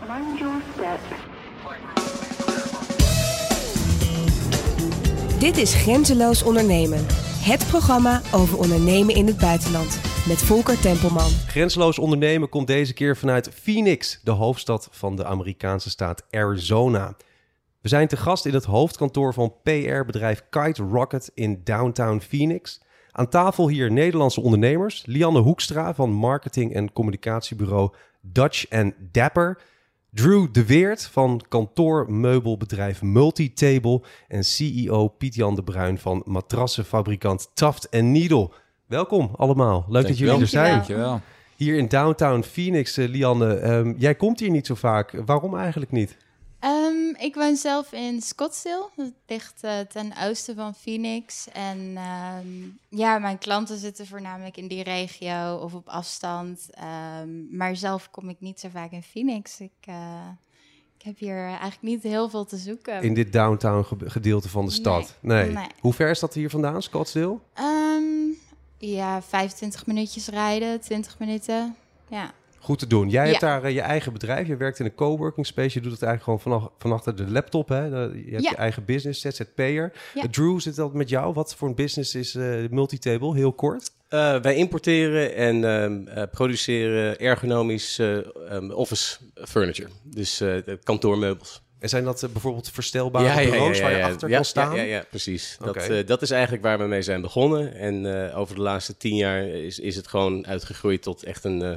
Mind your step. Dit is Grenzeloos Ondernemen. Het programma over ondernemen in het buitenland. Met Volker Tempelman. Grenzeloos Ondernemen komt deze keer vanuit Phoenix, de hoofdstad van de Amerikaanse staat Arizona. We zijn te gast in het hoofdkantoor van PR-bedrijf Kite Rocket in downtown Phoenix. Aan tafel hier Nederlandse ondernemers. Lianne Hoekstra van marketing- en communicatiebureau Dutch & Dapper. Drew de Weert van kantoormeubelbedrijf Multitable. En CEO Piet-Jan de Bruin van matrassenfabrikant Taft & Needle. Welkom allemaal. Leuk dat jullie er zijn. Dankjewel. Hier in downtown Phoenix, Lianne. Jij komt hier niet zo vaak. Waarom eigenlijk niet? Ik woon zelf in Scottsdale. Dat ligt ten oosten van Phoenix. En mijn klanten zitten voornamelijk in die regio of op afstand. Maar zelf kom ik niet zo vaak in Phoenix. Ik heb hier eigenlijk niet heel veel te zoeken. In dit downtown gedeelte van de stad? Nee. Hoe ver is dat hier vandaan, Scottsdale? 25 minuutjes rijden, 20 minuten. Ja. Goed te doen. Jij hebt daar je eigen bedrijf. Je werkt in een coworking space. Je doet het eigenlijk gewoon van achter de laptop. Hè? Je hebt je eigen business, ZZP'er. Ja. Drew, zit dat met jou? Wat voor een business is Multitable? Heel kort. Wij importeren en produceren ergonomisch office furniture. Dus kantoormeubels. En zijn dat bijvoorbeeld verstelbare bureaus waar je achter kan staan? Ja, precies. Okay. Dat is eigenlijk waar we mee zijn begonnen. En over de laatste 10 jaar is het gewoon uitgegroeid tot echt een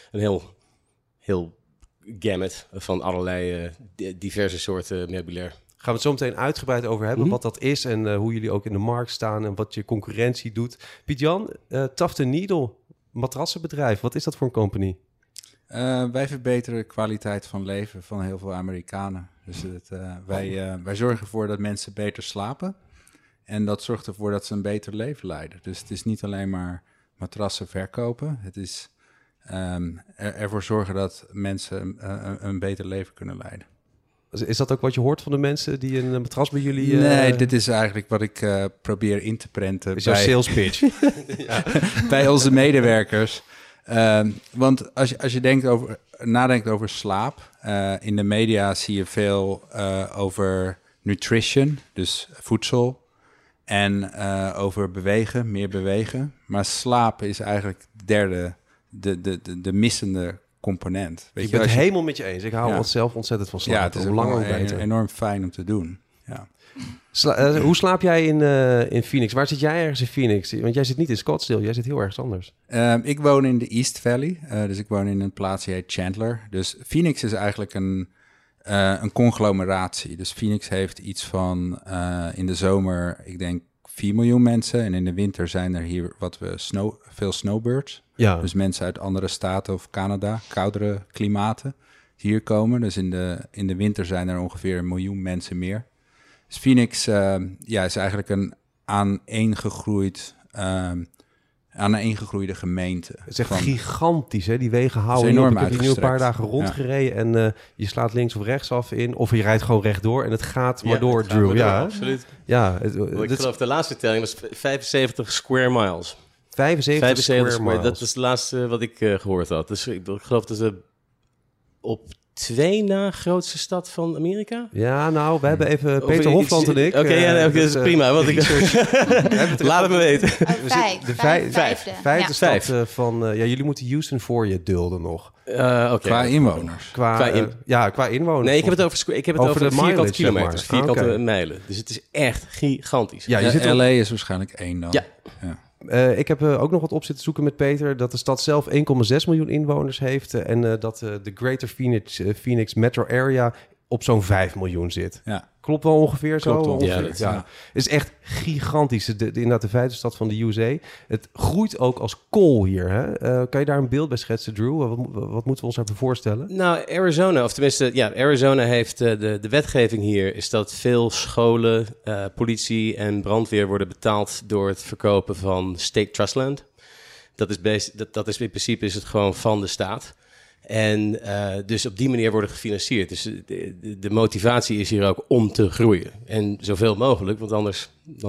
heel gamut van allerlei diverse soorten meubilair. Gaan we het zo meteen uitgebreid over hebben, wat dat is en hoe jullie ook in de markt staan en wat je concurrentie doet. Piet-Jan, Taft & Needle, matrassenbedrijf, wat is dat voor een company? Wij verbeteren de kwaliteit van leven van heel veel Amerikanen. Dus wij zorgen ervoor dat mensen beter slapen. En dat zorgt ervoor dat ze een beter leven leiden. Dus het is niet alleen maar matrassen verkopen. Het is ervoor zorgen dat mensen een beter leven kunnen leiden. Is dat ook wat je hoort van de mensen die een matras bij jullie... Nee, dit is eigenlijk wat ik probeer in te prenten. Is jouw sales pitch? Bij onze medewerkers. Want als je nadenkt over slaap, in de media zie je veel over nutrition, dus voedsel, en over meer bewegen. Maar slaap is eigenlijk de missende component. Ik ben het helemaal met je eens. Ik hou zelf ontzettend van slaap. Ja, het is hoe langer hoe beter. Enorm fijn om te doen. Ja. Hoe slaap jij in Phoenix? Waar zit jij ergens in Phoenix? Want jij zit niet in Scottsdale, jij zit heel ergens anders. Ik woon in de East Valley, dus ik woon in een plaatsje die heet Chandler. Dus Phoenix is eigenlijk een conglomeratie. Dus Phoenix heeft iets van in de zomer, ik denk 4 miljoen mensen. En in de winter zijn er hier veel snowbirds. Ja. Dus mensen uit andere staten of Canada, koudere klimaten, die hier komen. Dus in de winter zijn er ongeveer 1 miljoen mensen meer. Dus Phoenix is eigenlijk een aaneengegroeide gemeente. Het is echt gigantisch, hè? Die wegen houden enorm op. Ik heb hier nu een paar uitgestrekt. dagen rondgereden en je slaat links of rechts af in. Of je rijdt gewoon rechtdoor en het gaat maar door, Drew. Ja, absoluut. Ja, Ik geloof de laatste telling was 75 square miles. 75 square miles. Dat is het laatste wat ik gehoord had. Dus ik geloof dat ze op 2 na grootste stad van Amerika. Ja, nou, we hebben even Peter Hofland en ik. Oké, dat is prima. Want laat het me weten. Vijfde stad van... jullie moeten Houston voor je dulden nog. Qua inwoners. Qua inwoners. Nee, ik heb het over de vierkante mileage, kilometers, zeg maar. vierkante mijlen. Dus het is echt gigantisch. Ja, je zit LA is waarschijnlijk 1 dan. Ja. Ik heb ook nog wat op zitten zoeken met Peter. Dat de stad zelf 1,6 miljoen inwoners heeft. En dat de Greater Phoenix Metro Area op zo'n 5 miljoen zit. Ja. Klopt wel ongeveer zo? Klopt ongeveer. Ja, het is echt gigantisch. Inderdaad de 5e stad van de USA. Het groeit ook als kool hier. Hè? Kan je daar een beeld bij schetsen, Drew? Wat moeten we ons even voorstellen? Nou, Arizona heeft de wetgeving hier is dat veel scholen, politie en brandweer worden betaald door het verkopen van state trustland. Dat is in principe is het gewoon van de staat. En dus op die manier worden gefinancierd. Dus de motivatie is hier ook om te groeien. En zoveel mogelijk, want anders dan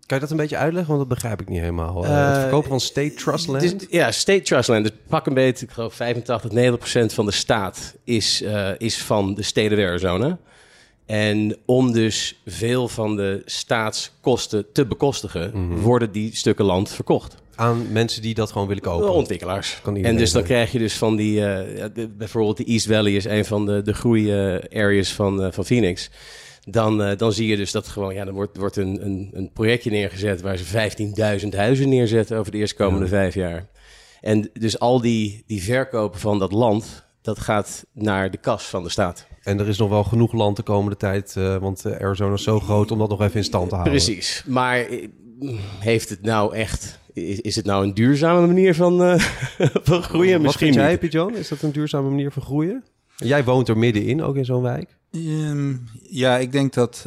Kan je dat een beetje uitleggen? Want dat begrijp ik niet helemaal. Het verkopen van State Trust Land? State Trust Land. Dus pak een beetje, ik geloof 85-90% van de staat is van de State of Arizona. En om dus veel van de staatskosten te bekostigen, worden die stukken land verkocht. Aan mensen die dat gewoon willen kopen? Ontwikkelaars. En dus dan krijg je dus van die... bijvoorbeeld de East Valley is een van de groei-areas van Phoenix. Dan zie je dus dat gewoon... Ja, dan wordt een projectje neergezet waar ze 15.000 huizen neerzetten over de eerstkomende 5 jaar. En dus al die verkopen van dat land, dat gaat naar de kas van de staat. En er is nog wel genoeg land de komende tijd, want Arizona is zo groot om dat nog even in stand te houden. Precies. Maar heeft het nou echt... Is het nou een duurzame manier van groeien? Wat vind jij, Piet-Jan? Is dat een duurzame manier van groeien? Jij woont er middenin, ook in zo'n wijk? Ja, ik denk dat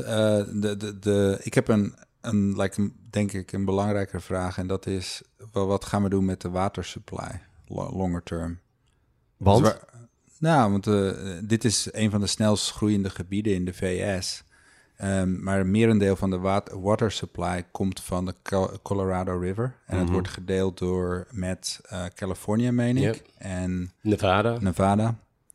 ik heb denk ik een belangrijke vraag. En dat is, wat gaan we doen met de watersupply, longer term? Want? Want dit is een van de snelst groeiende gebieden in de VS. Maar een merendeel van de water supply komt van de Colorado River. En het wordt gedeeld met Californië, meen ik. Yep. En Nevada.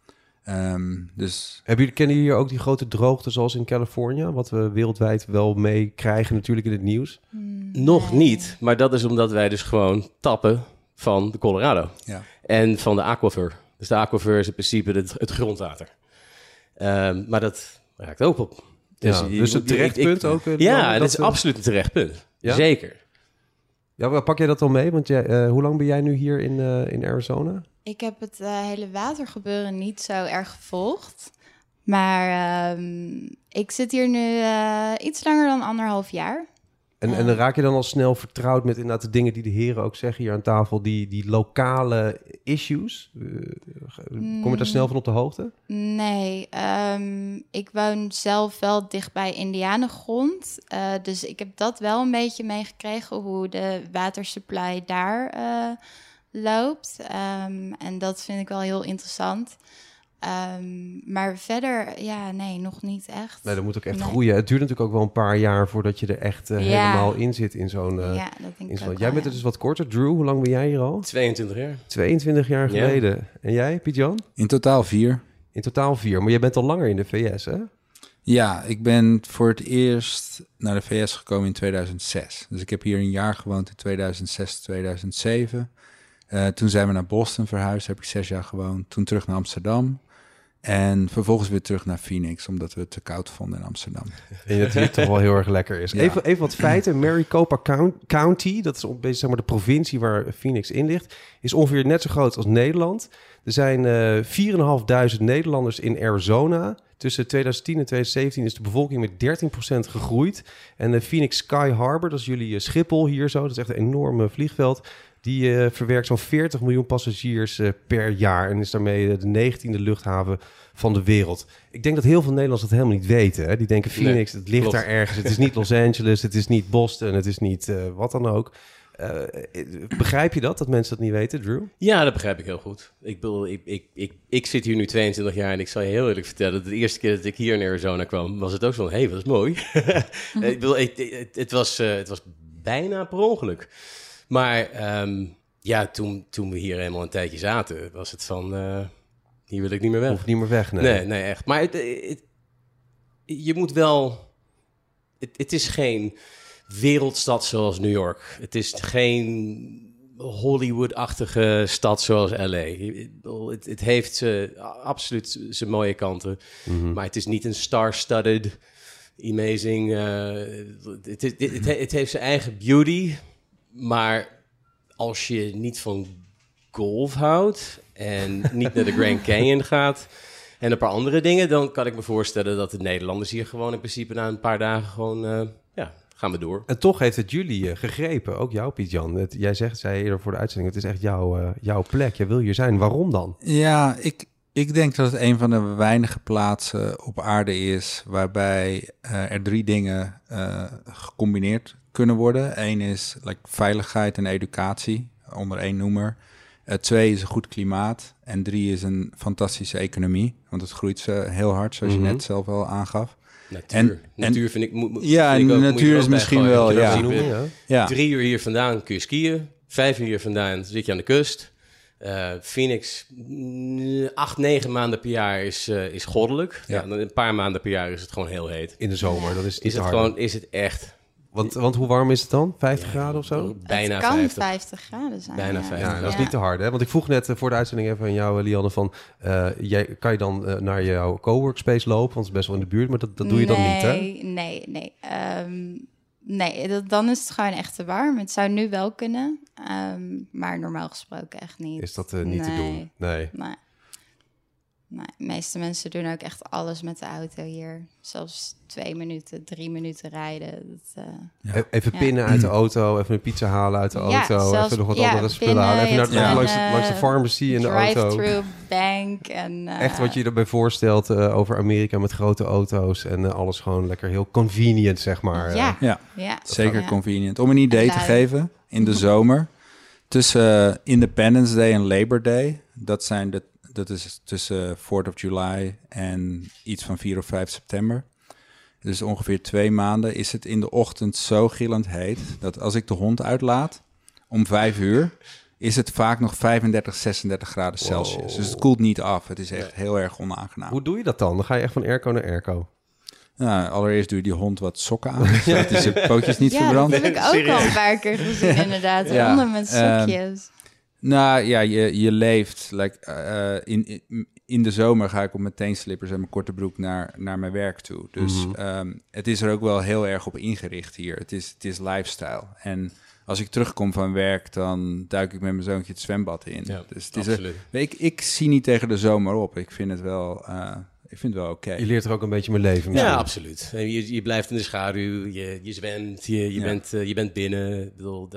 Dus... Kennen jullie hier ook die grote droogte zoals in Californië? Wat we wereldwijd wel mee krijgen natuurlijk in het nieuws. Nog niet, maar dat is omdat wij dus gewoon tappen van de Colorado. Ja. En van de aquifer. Dus de aquifer is in principe het grondwater. Maar dat raakt ook op. Dus het terecht punt ook? Dat is absoluut een terecht punt. Ja? Zeker. Ja, pak jij dat dan mee? Want hoe lang ben jij nu hier in Arizona? Ik heb het hele watergebeuren niet zo erg gevolgd. Maar ik zit hier nu iets langer dan 1,5 jaar. En raak je dan al snel vertrouwd met inderdaad de dingen die de heren ook zeggen hier aan tafel, die lokale issues? Kom je daar snel van op de hoogte? Nee, ik woon zelf wel dicht bij Indianengrond. Dus ik heb dat wel een beetje meegekregen, hoe de watersupply daar loopt. En dat vind ik wel heel interessant. Maar verder, nog niet echt. Nee, dat moet ook echt groeien. Het duurt natuurlijk ook wel een paar jaar voordat je er echt helemaal in zit in zo'n... dat denk ik ook. Jij bent er dus wat korter. Drew, hoe lang ben jij hier al? 22 jaar. 22 jaar geleden. En jij, Piet-Jan? In totaal 4. In totaal 4, maar jij bent al langer in de VS, hè? Ja, ik ben voor het eerst naar de VS gekomen in 2006. Dus ik heb hier een jaar gewoond in 2006, 2007. Toen zijn we naar Boston verhuisd, heb ik 6 jaar gewoond. Toen terug naar Amsterdam. En vervolgens weer terug naar Phoenix, omdat we het te koud vonden in Amsterdam. En dat hier toch wel heel erg lekker is. Ja. Even wat feiten. Maricopa County, dat is een beetje zeg maar de provincie waar Phoenix in ligt, is ongeveer net zo groot als Nederland. Er zijn 4.500 Nederlanders in Arizona. Tussen 2010 en 2017 is de bevolking met 13% gegroeid. En de Phoenix Sky Harbor, dat is jullie Schiphol hier zo, dat is echt een enorm vliegveld. Die verwerkt zo'n 40 miljoen passagiers per jaar en is daarmee de 19e luchthaven van de wereld. Ik denk dat heel veel Nederlanders dat helemaal niet weten. Hè? Die denken Phoenix, het ligt daar ergens. Het is niet Los Angeles, het is niet Boston, het is niet wat dan ook. Begrijp je dat mensen dat niet weten, Drew? Ja, dat begrijp ik heel goed. Ik zit hier nu 22 jaar en ik zal je heel eerlijk vertellen, de eerste keer dat ik hier in Arizona kwam, was het ook zo van, wat is mooi. Het was bijna per ongeluk. Maar toen we hier eenmaal een tijdje zaten, was het van, hier wil ik niet meer weg. Hoeft niet meer weg, nee. Nee, echt. Maar je moet wel... Het is geen wereldstad zoals New York. Het is geen Hollywood-achtige stad zoals LA. Het heeft absoluut zijn mooie kanten. Mm-hmm. Maar het is niet een star-studded, amazing... Het heeft zijn eigen beauty... Maar als je niet van golf houdt en niet naar de Grand Canyon gaat en een paar andere dingen, dan kan ik me voorstellen dat de Nederlanders hier gewoon in principe na een paar dagen gewoon, gaan we door. En toch heeft het jullie gegrepen, ook jou, Piet-Jan. Jij zei eerder voor de uitzending, het is echt jouw plek. Jij wil hier zijn. Waarom dan? Ja, ik denk dat het een van de weinige plaatsen op aarde is waarbij er 3 dingen gecombineerd kunnen worden. Eén is veiligheid en educatie, onder 1 noemer. 2 is een goed klimaat. En 3 is een fantastische economie. Want het groeit heel hard, zoals je net zelf al aangaf. Natuur vind ik... natuur is misschien wel, ja. 3 uur hier vandaan kun je skiën. 5 uur hier vandaan zit je aan de kust. Phoenix, 8-9 maanden per jaar is goddelijk. Ja. Ja, een paar maanden per jaar is het gewoon heel heet. In de zomer, dan is het is het echt... Want hoe warm is het dan? 50 graden of zo? Bijna het kan 50 graden zijn. Bijna 50. Ja, dat is niet te hard, hè? Want ik vroeg net voor de uitzending even aan jou, Lianne, van... kan je dan naar jouw coworkspace lopen? Want het is best wel in de buurt, maar dat doe je dan niet, hè? Nee, dan is het gewoon echt te warm. Het zou nu wel kunnen, maar normaal gesproken echt niet. Is dat niet te doen? Nee. De meeste mensen doen ook echt alles met de auto hier. Zelfs 2 minuten, 3 minuten rijden. Even pinnen uit de auto, even een pizza halen uit de auto. Even nog wat andere spullen halen. Even langs de pharmacy in de auto. Drive-through bank. En, echt wat je erbij voorstelt over Amerika met grote auto's. En alles gewoon lekker heel convenient, zeg maar. Ja. Zeker convenient. Om een idee te geven, in de zomer... tussen Independence Day en Labor Day... Dat is tussen 4th of July en iets van 4 of 5 september. Dus ongeveer 2 maanden is het in de ochtend zo gillend heet... dat als ik de hond uitlaat om 5 uur... is het vaak nog 35, 36 graden Celsius. Dus het koelt niet af. Het is echt heel erg onaangenaam. Hoe doe je dat dan? Dan ga je echt van airco naar airco. Nou, allereerst doe je die hond wat sokken aan, zodat hij zijn pootjes niet verbrandt. Ja, dat heb ik ook al een paar keer gezien inderdaad. Honden met sokjes. Nou ja, je leeft. In de zomer ga ik op mijn teenslippers en mijn korte broek naar mijn werk toe. Dus het is er ook wel heel erg op ingericht hier. Het is lifestyle. En als ik terugkom van werk, dan duik ik met mijn zoontje het zwembad in. Ja, dus het is ik zie niet tegen de zomer op. Ik vind het wel... Ik vind het wel oké. Je leert er ook een beetje mijn leven mee. Ja, absoluut. Je blijft in de schaduw, je zwemt, je bent binnen. Ik bedoel,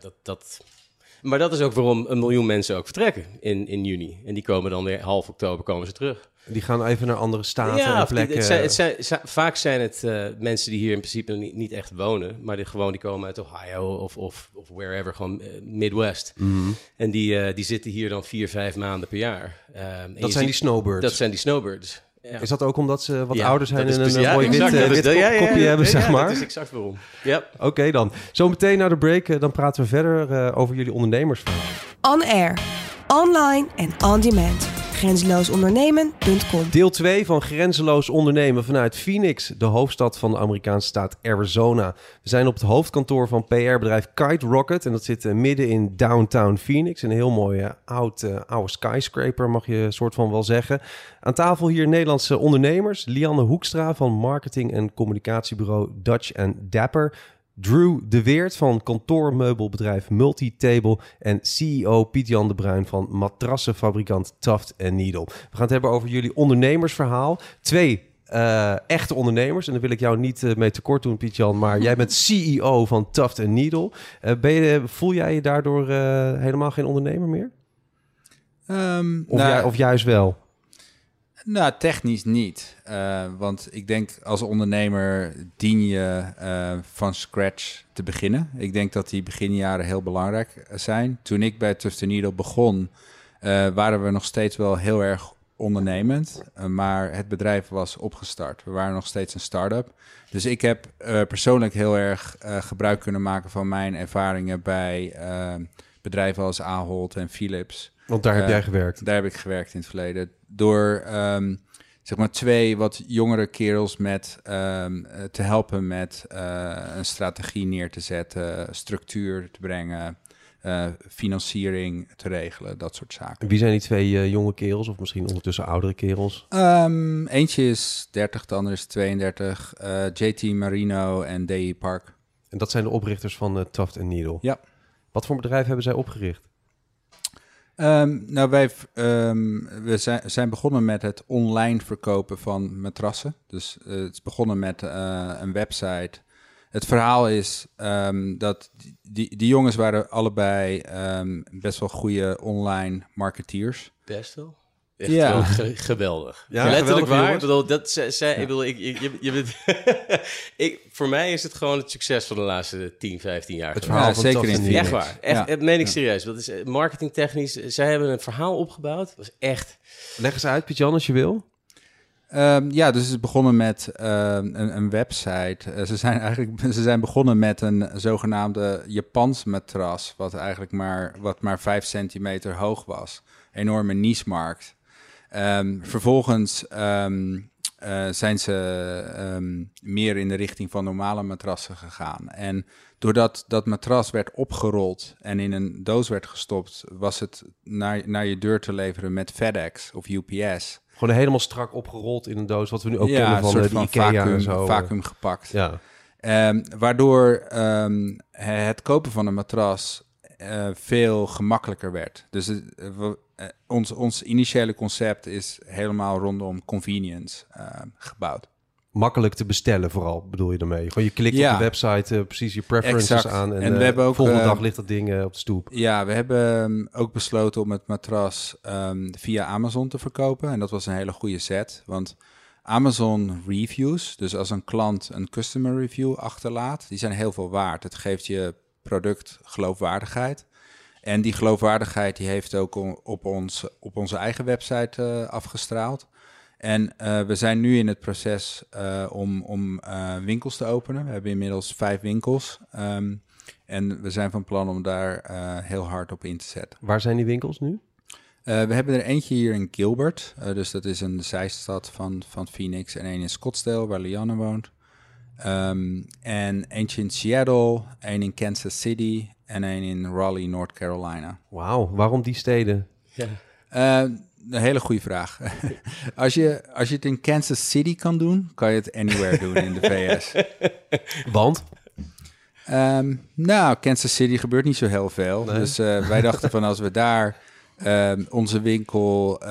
Maar dat is ook waarom 1 miljoen mensen ook vertrekken in juni. En die komen dan weer half oktober komen ze terug. Die gaan even naar andere staten en plekken. Vaak zijn het mensen die hier in principe niet echt wonen. Maar die komen uit Ohio of wherever, gewoon Midwest. Mm-hmm. En die zitten hier dan 4-5 maanden per jaar. Dat zijn die snowbirds? Dat zijn die snowbirds. Ja. Is dat ook omdat ze wat ouder zijn en een mooi wit kopje hebben, zeg maar? Dat is exact waarom. Yep. Oké dan. Zometeen na de break, dan praten we verder over jullie ondernemersverhaal. On air, online en on demand. Grenzeloosondernemen.com. Deel 2 van Grenzeloos Ondernemen vanuit Phoenix, de hoofdstad van de Amerikaanse staat Arizona. We zijn op het hoofdkantoor van PR-bedrijf Kite Rocket en dat zit midden in downtown Phoenix. Een heel mooie oude skyscraper, mag je soort van wel zeggen. Aan tafel hier Nederlandse ondernemers. Lianne Hoekstra van marketing- en communicatiebureau Dutch & Dapper. Drew de Weert van kantoormeubelbedrijf Multitable en CEO Piet-Jan de Bruin van matrassenfabrikant Tuft & Needle. We gaan het hebben over jullie ondernemersverhaal. 2 echte ondernemers, en daar wil ik jou niet mee tekort doen, Piet-Jan, maar jij bent CEO van Tuft & Needle. Voel jij je daardoor helemaal geen ondernemer meer? Of juist wel? Nou, technisch niet. Want ik denk als ondernemer dien je van scratch te beginnen. Ik denk dat die beginjaren heel belangrijk zijn. Toen ik bij Tuft & Needle begon, waren we nog steeds wel heel erg ondernemend. Maar het bedrijf was opgestart. We waren nog steeds een start-up. Dus ik heb persoonlijk heel erg gebruik kunnen maken van mijn ervaringen bij bedrijven als Ahold en Philips. Want daar heb jij gewerkt? Daar heb ik gewerkt in het verleden. Door zeg maar 2 wat jongere kerels te helpen met een strategie neer te zetten, structuur te brengen, financiering te regelen, dat soort zaken. Wie zijn die 2 jonge kerels of misschien ondertussen oudere kerels? Eentje is 30, de andere is 32. JT Marino en D.E. Park. En dat zijn de oprichters van Tuft & Needle? Ja. Wat voor bedrijf hebben zij opgericht? We zijn begonnen met het online verkopen van matrassen. Dus het is begonnen met een website. Het verhaal is dat die jongens waren allebei best wel goede online marketeers. Best wel? Echt gewoon geweldig. Ja, letterlijk geweldig, waar. jongens. Ik bedoel, dat zij, ik bedoel, je bent, voor mij is het gewoon het succes van de laatste 10, 15 jaar. Het geweest. verhaal van zeker Tough in and Echt Phoenix. waar. Echt, dat meen ik serieus. Dat is marketingtechnisch. Zij hebben een verhaal opgebouwd. Dat was echt... Leg eens uit, Piet-Jan, als je wil. Dus het is begonnen met een website. Ze zijn begonnen met een zogenaamde Japans matras, wat maar 5 centimeter hoog was. Enorme niche-markt. Vervolgens zijn ze meer in de richting van normale matrassen gegaan. En doordat dat matras werd opgerold en in een doos werd gestopt, was het naar je deur te leveren met FedEx of UPS. Gewoon helemaal strak opgerold in een doos, wat we nu ook kennen van een de soort van IKEA en zo. vacuüm gepakt. Ja. Waardoor het kopen van een matras veel gemakkelijker werd. Dus ons initiële concept is helemaal rondom convenience gebouwd. Makkelijk te bestellen vooral, bedoel je daarmee? Gewoon je klikt op de website, precies je preferences Exact. aan en we hebben ook, volgende dag ligt dat ding op de stoep. Ja, we hebben ook besloten om het matras via Amazon te verkopen. En dat was een hele goede set, want Amazon reviews, dus als een klant een customer review achterlaat, die zijn heel veel waard. Het geeft je product geloofwaardigheid. En die geloofwaardigheid die heeft ook op onze eigen website afgestraald. En we zijn nu in het proces om winkels te openen. We hebben inmiddels 5 winkels. En we zijn van plan om daar heel hard op in te zetten. Waar zijn die winkels nu? We hebben er eentje hier in Gilbert. Dus dat is een zijstad van Phoenix. En één in Scottsdale, waar Lianne woont. En eentje in Seattle, één in Kansas City en één in Raleigh, North Carolina. Wauw, waarom die steden? Ja. Een hele goede vraag. Als je het in Kansas City kan doen, kan je het anywhere doen in de VS. Want? Kansas City gebeurt niet zo heel veel. Nee. Dus wij dachten van als we daar onze winkel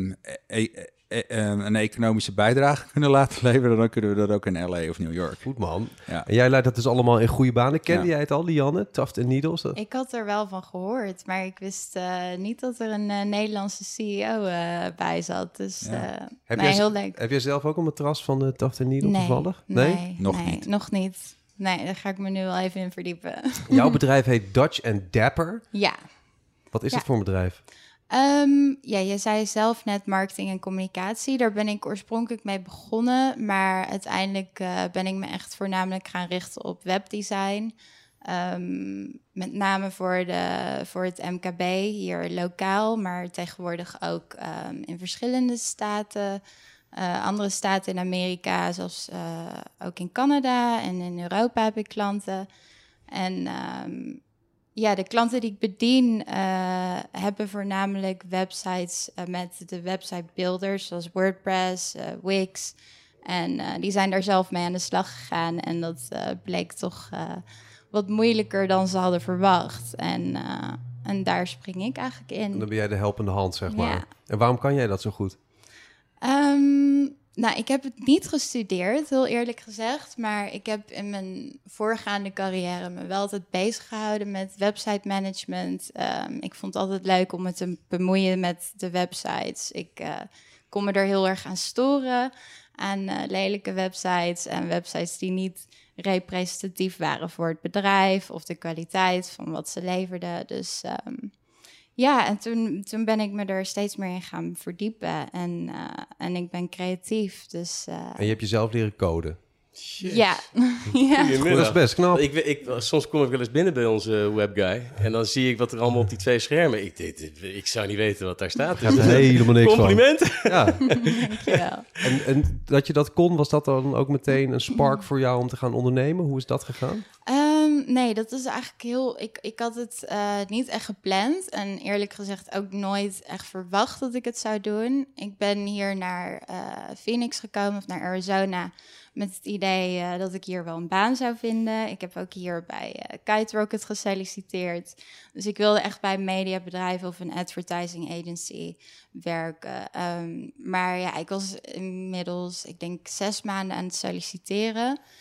een economische bijdrage kunnen laten leveren, dan kunnen we dat ook in LA of New York. Goed man. Ja. En jij leidt dat dus allemaal in goede banen. Kende jij het al, Lianne? Tuft & Needles? Ik had er wel van gehoord, maar ik wist niet dat er een Nederlandse CEO bij zat. Dus heel leuk. Heb jij zelf ook een matras van Tuft & Needle toevallig? Nee, niet. Nog niet. Nee, daar ga ik me nu wel even in verdiepen. Jouw bedrijf heet Dutch & Dapper. Ja. Wat is dat voor een bedrijf? Je zei zelf net marketing en communicatie. Daar ben ik oorspronkelijk mee begonnen. Maar uiteindelijk ben ik me echt voornamelijk gaan richten op webdesign. Met name voor het MKB hier lokaal. Maar tegenwoordig ook in verschillende staten. Andere staten in Amerika, zoals ook in Canada en in Europa heb ik klanten. En de klanten die ik bedien hebben voornamelijk websites met de website builders, zoals WordPress, Wix. En die zijn daar zelf mee aan de slag gegaan. En dat bleek toch wat moeilijker dan ze hadden verwacht. En daar spring ik eigenlijk in. En dan ben jij de helpende hand, zeg maar. Ja. En waarom kan jij dat zo goed? Ik heb het niet gestudeerd, heel eerlijk gezegd. Maar ik heb in mijn voorgaande carrière me wel altijd bezig gehouden met website management. Ik vond het altijd leuk om me te bemoeien met de websites. Ik kon me er heel erg aan storen, aan lelijke websites en websites die niet representatief waren voor het bedrijf of de kwaliteit van wat ze leverden. Dus en toen ben ik me er steeds meer in gaan verdiepen. En ik ben creatief, dus... En je hebt jezelf leren coden? Ja. Dat is best knap. Soms kom ik wel eens binnen bij onze webguy en dan zie ik wat er allemaal op die 2 schermen. Ik zou niet weten wat daar staat. Je hebt er helemaal niks Complimenten. van. Ja. Dankjewel. En dat je dat kon, was dat dan ook meteen een spark voor jou om te gaan ondernemen? Hoe is dat gegaan? Nee, dat is eigenlijk heel... Ik had het niet echt gepland en eerlijk gezegd ook nooit echt verwacht dat ik het zou doen. Ik ben hier naar Phoenix gekomen, of naar Arizona, met het idee dat ik hier wel een baan zou vinden. Ik heb ook hier bij Kite Rocket gesolliciteerd. Dus ik wilde echt bij een mediabedrijf of een advertising agency werken. Maar ik was inmiddels, ik denk 6 maanden aan het solliciteren.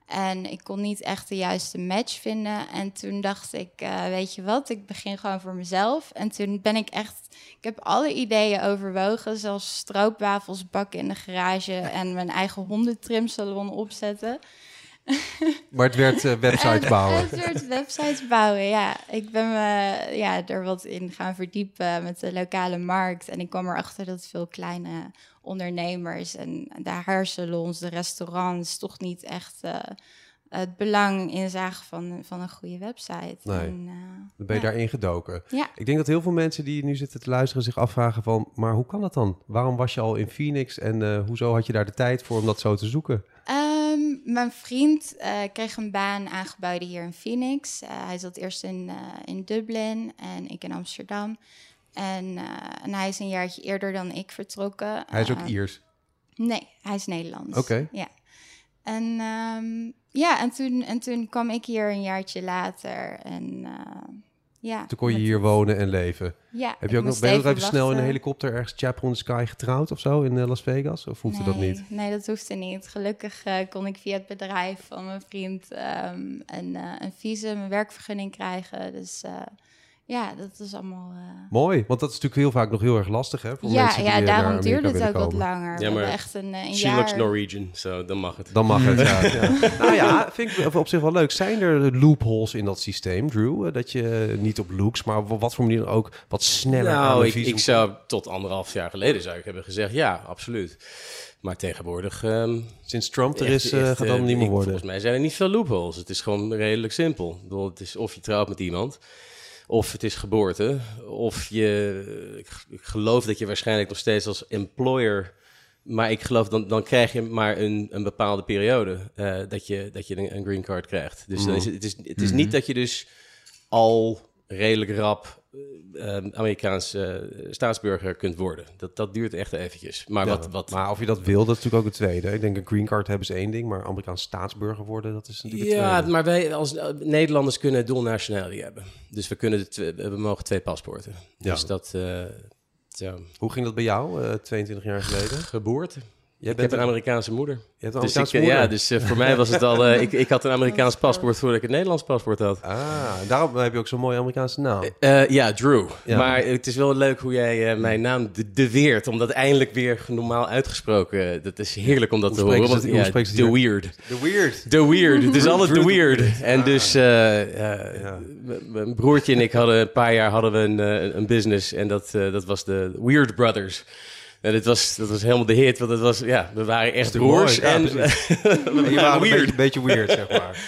En ik kon niet echt de juiste match vinden. En toen dacht ik, weet je wat, ik begin gewoon voor mezelf. En toen ben ik heb alle ideeën overwogen. Zelfs stroopwafels bakken in de garage en mijn eigen hondentrimsalon opzetten. Maar het werd websites bouwen. Het werd websites bouwen, ja. Ik ben me er wat in gaan verdiepen met de lokale markt. En ik kwam erachter dat veel kleine ondernemers en de haarsalons, de restaurants, toch niet echt het belang inzagen van een goede website. Nee, en, dan ben je daarin gedoken. Ja. Ik denk dat heel veel mensen die nu zitten te luisteren zich afvragen van, maar hoe kan dat dan? Waarom was je al in Phoenix en hoezo had je daar de tijd voor om dat zo te zoeken? Mijn vriend kreeg een baan aangeboden hier in Phoenix. Hij zat eerst in Dublin en ik in Amsterdam. En hij is een jaartje eerder dan ik vertrokken. Hij is ook Iers? Nee, hij is Nederlands. Oké. Ja. En toen kwam ik hier een jaartje later. En toen kon je hier wonen en leven. Ja, ben je ook nog even snel in een helikopter ergens Chaparral in the Sky getrouwd of zo in Las Vegas? Of hoefde dat niet? Nee, dat hoefde niet. Gelukkig kon ik via het bedrijf van mijn vriend een visum, een werkvergunning krijgen. Dus dat is allemaal... Mooi, want dat is natuurlijk heel vaak nog heel erg lastig, hè? Voor mensen die daarom duurde het ook komen. wat langer. Ja, maar echt een she jaar... looks Norwegian, so dan mag het. Dan mag het, ja. Nou ja, vind ik op zich wel leuk. Zijn er loopholes in dat systeem, Drew? Dat je niet op looks, maar op wat voor manier dan ook wat sneller aan een visum... Ik zou tot 1,5 jaar geleden zou ik hebben gezegd, ja, absoluut. Maar tegenwoordig... Sinds Trump er is, gaat dat niet meer worden. Volgens mij zijn er niet veel loopholes. Het is gewoon redelijk simpel. Ik bedoel, het is of je trouwt met iemand... Of het is geboorte, of ik geloof dat je waarschijnlijk nog steeds als employer... Maar ik geloof, dan krijg je maar een bepaalde periode dat je een green card krijgt. Dus dan is het is niet dat je dus al redelijk rap Amerikaanse staatsburger kunt worden. Dat duurt echt eventjes. Maar, ja, maar of je dat wil, dat is natuurlijk ook het tweede. Ik denk een green card hebben is één ding, maar Amerikaans staatsburger worden, dat is natuurlijk het tweede. Maar wij als Nederlanders kunnen dual nationality hebben. Dus we mogen 2 paspoorten. Ja. Dus dat... Hoe ging dat bij jou, 22 jaar geleden? Geboorte. Ik heb een Amerikaanse moeder. Je hebt een Amerikaanse moeder? Ja, dus voor mij was het al... Ik had een Amerikaans paspoort voordat ik een Nederlands paspoort had. Daarom heb je ook zo'n mooie Amerikaanse naam. Ja, Drew. Ja. Maar het is wel leuk hoe jij mijn naam deweert. Om dat eindelijk weer normaal uitgesproken... Dat is heerlijk om dat te horen. Want, The Weird. The Weird. The Weird. Het is alles The Weird. En dus mijn broertje en ik hadden een paar jaar een business. En dat was de Weird Brothers. En dat was helemaal de hit, want we waren echt broers. Mooi. En je waren een beetje weird, zeg maar.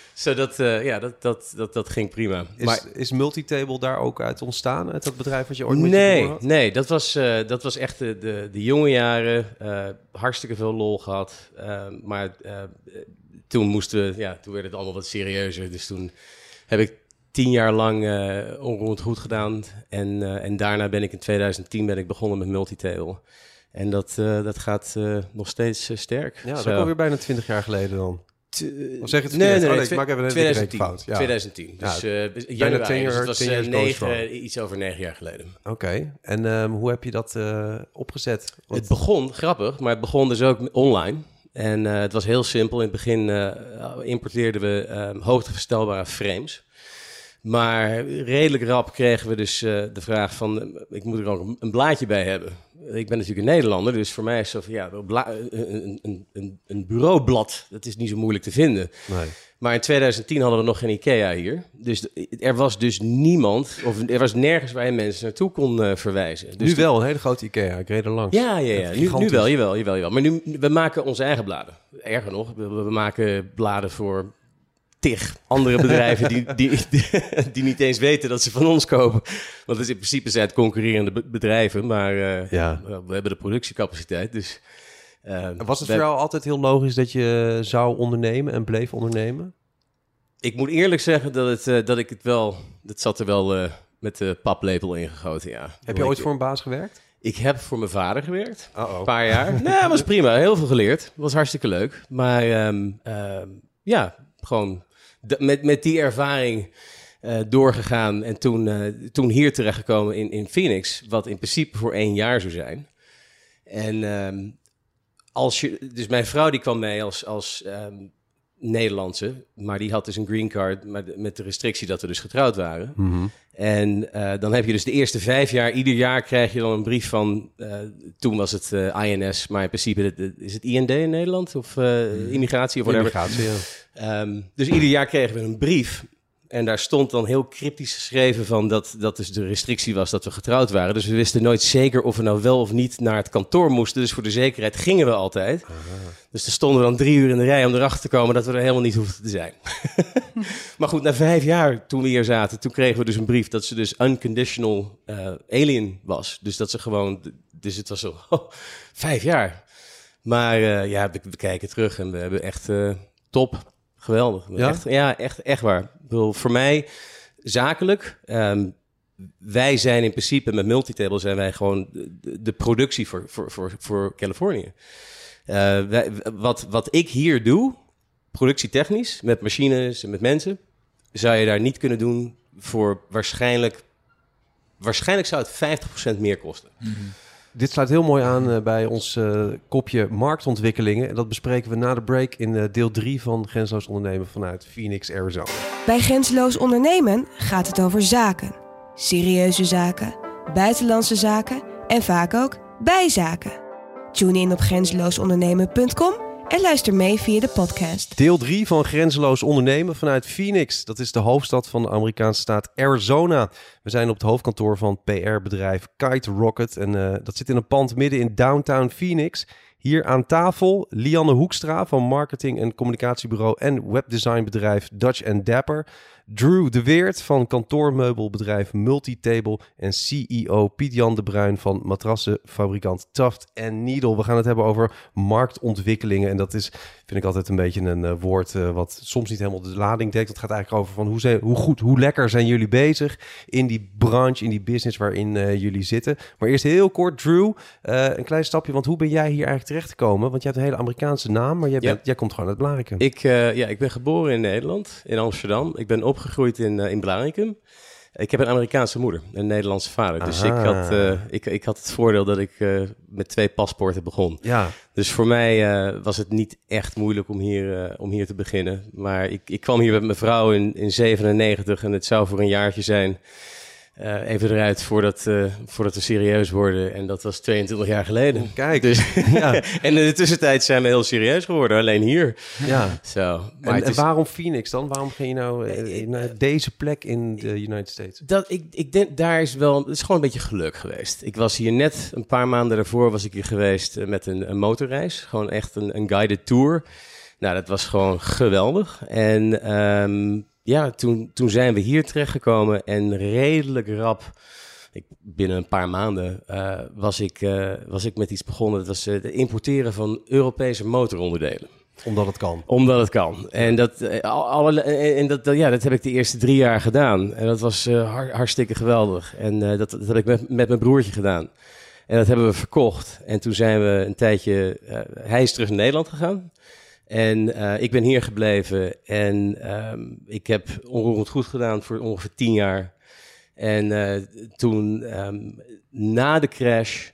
Dat ging prima. Is Multitable daar ook uit ontstaan, uit dat bedrijf wat je ooit met je broer had? Nee, dat was echt de jonge jaren. Hartstikke veel lol gehad. Maar toen werd het allemaal wat serieuzer. Dus toen heb ik 10 jaar lang onroerend goed gedaan. En daarna ben ik in 2010 begonnen met Multitable. En dat gaat nog steeds sterk. Ja, dat is alweer bijna 20 jaar geleden dan. Of zeg je het Nee, ik maak even een 2010. fout. Ja. 2010. Dus bijna 10 jaar, dus het was iets over 9 jaar geleden. Oké. En hoe heb je dat opgezet? Het begon, grappig, maar het begon dus ook online. En het was heel simpel. In het begin importeerden we hoogteverstelbare frames. Maar redelijk rap kregen we dus de vraag van... ik moet er ook een blaadje bij hebben. Ik ben natuurlijk een Nederlander, dus voor mij is zo van... een bureaublad, dat is niet zo moeilijk te vinden. Nee. Maar in 2010 hadden we nog geen IKEA hier. Dus er was dus niemand... of er was nergens waar je mensen naartoe kon verwijzen. Dus nu wel, een hele grote IKEA. Ik reed er langs. Ja. Nu wel, jawel. Maar nu, we maken onze eigen bladen. Erger nog, we maken bladen voor... andere bedrijven die niet eens weten dat ze van ons kopen. Want in principe zijn het concurrerende bedrijven, maar we hebben de productiecapaciteit. Dus, was het voor jou altijd heel logisch dat je zou ondernemen en bleef ondernemen? Ik moet eerlijk zeggen dat ik het wel... Dat zat er wel met de paplepel ingegoten, ja. Heb je ooit voor een baas gewerkt? Ik heb voor mijn vader gewerkt, een paar jaar. Nee, was prima, heel veel geleerd. Was hartstikke leuk. Maar gewoon... Met die ervaring doorgegaan en toen hier terechtgekomen in Phoenix, wat in principe voor 1 jaar zou zijn. En dus mijn vrouw die kwam mee als Nederlandse, maar die had dus een green card, maar met de restrictie dat we dus getrouwd waren. Mm-hmm. En dan heb je dus de eerste 5 jaar, ieder jaar krijg je dan een brief van, toen was het INS, maar in principe is het IND in Nederland of immigratie of whatever. Immigratie, ja. Dus ieder jaar kregen we een brief. En daar stond dan heel cryptisch geschreven van dat dus de restrictie was dat we getrouwd waren. Dus we wisten nooit zeker of we nou wel of niet naar het kantoor moesten. Dus voor de zekerheid gingen we altijd. Aha. Dus dan stonden we dan 3 uur in de rij om erachter te komen dat we er helemaal niet hoefden te zijn. Maar goed, na 5 jaar toen we hier zaten, toen kregen we dus een brief dat ze dus unconditional alien was. Dus dat ze gewoon, dus het was zo, 5 jaar. Maar we kijken terug en we hebben echt top. Geweldig. Ja? Echt waar. Ik bedoel, voor mij, zakelijk, wij zijn in principe met Multitable zijn wij gewoon de productie voor Californië. Wat ik hier doe, productietechnisch, met machines en met mensen, zou je daar niet kunnen doen voor waarschijnlijk zou het 50% meer kosten. Mm-hmm. Dit sluit heel mooi aan bij ons kopje marktontwikkelingen. En dat bespreken we na de break in deel 3 van Grenzeloos Ondernemen vanuit Phoenix, Arizona. Bij Grenzeloos Ondernemen gaat het over zaken. Serieuze zaken, buitenlandse zaken en vaak ook bijzaken. Tune in op grenzeloosondernemen.com en luister mee via de podcast. Deel 3 van Grenzeloos Ondernemen vanuit Phoenix. Dat is de hoofdstad van de Amerikaanse staat Arizona. We zijn op het hoofdkantoor van PR-bedrijf Kite Rocket. En dat zit in een pand midden in downtown Phoenix. Hier aan tafel Lianne Hoekstra van marketing- en communicatiebureau en webdesignbedrijf Dutch & Dapper. Drew de Weert van kantoormeubelbedrijf Multitable en CEO Piet-Jan de Bruin van matrassenfabrikant Tuft & Needle. We gaan het hebben over marktontwikkelingen en dat is, vind ik altijd een beetje een woord wat soms niet helemaal de lading dekt. Het gaat eigenlijk over van hoe lekker zijn jullie bezig in die branche, in die business waarin jullie zitten. Maar eerst heel kort, Drew, een klein stapje, want hoe ben jij hier eigenlijk terechtgekomen? Want je hebt een hele Amerikaanse naam, maar jij komt gewoon uit Blaricum. Ik ben geboren in Nederland, in Amsterdam. Ik ben opgegroeid in Blaricum. Ik heb een Amerikaanse moeder, een Nederlandse vader. Dus ik had het voordeel dat ik met 2 paspoorten begon. Ja. Dus voor mij was het niet echt moeilijk om hier te beginnen. Maar ik kwam hier met mijn vrouw in 97 en het zou voor een jaartje zijn. Even eruit voordat we serieus worden. En dat was 22 jaar geleden. Kijk. Dus, ja. En in de tussentijd zijn we heel serieus geworden. Alleen hier. Ja. Zo. En waarom Phoenix dan? Waarom ging je nou naar deze plek in de United States? Ik denk, daar is wel... Het is gewoon een beetje geluk geweest. Ik was hier net een paar maanden daarvoor was ik hier geweest met een motorreis. Gewoon echt een guided tour. Nou, dat was gewoon geweldig. En... toen zijn we hier terechtgekomen en redelijk rap, binnen een paar maanden, was ik met iets begonnen. Dat was het importeren van Europese motoronderdelen. Omdat het kan. Omdat het kan. En dat heb ik de eerste 3 jaar gedaan. En dat was hartstikke geweldig. En dat heb ik met mijn broertje gedaan. En dat hebben we verkocht. En toen zijn we een tijdje... hij is terug naar Nederland gegaan. En ik ben hier gebleven en ik heb onroerend goed gedaan voor ongeveer 10 jaar. En toen na de crash,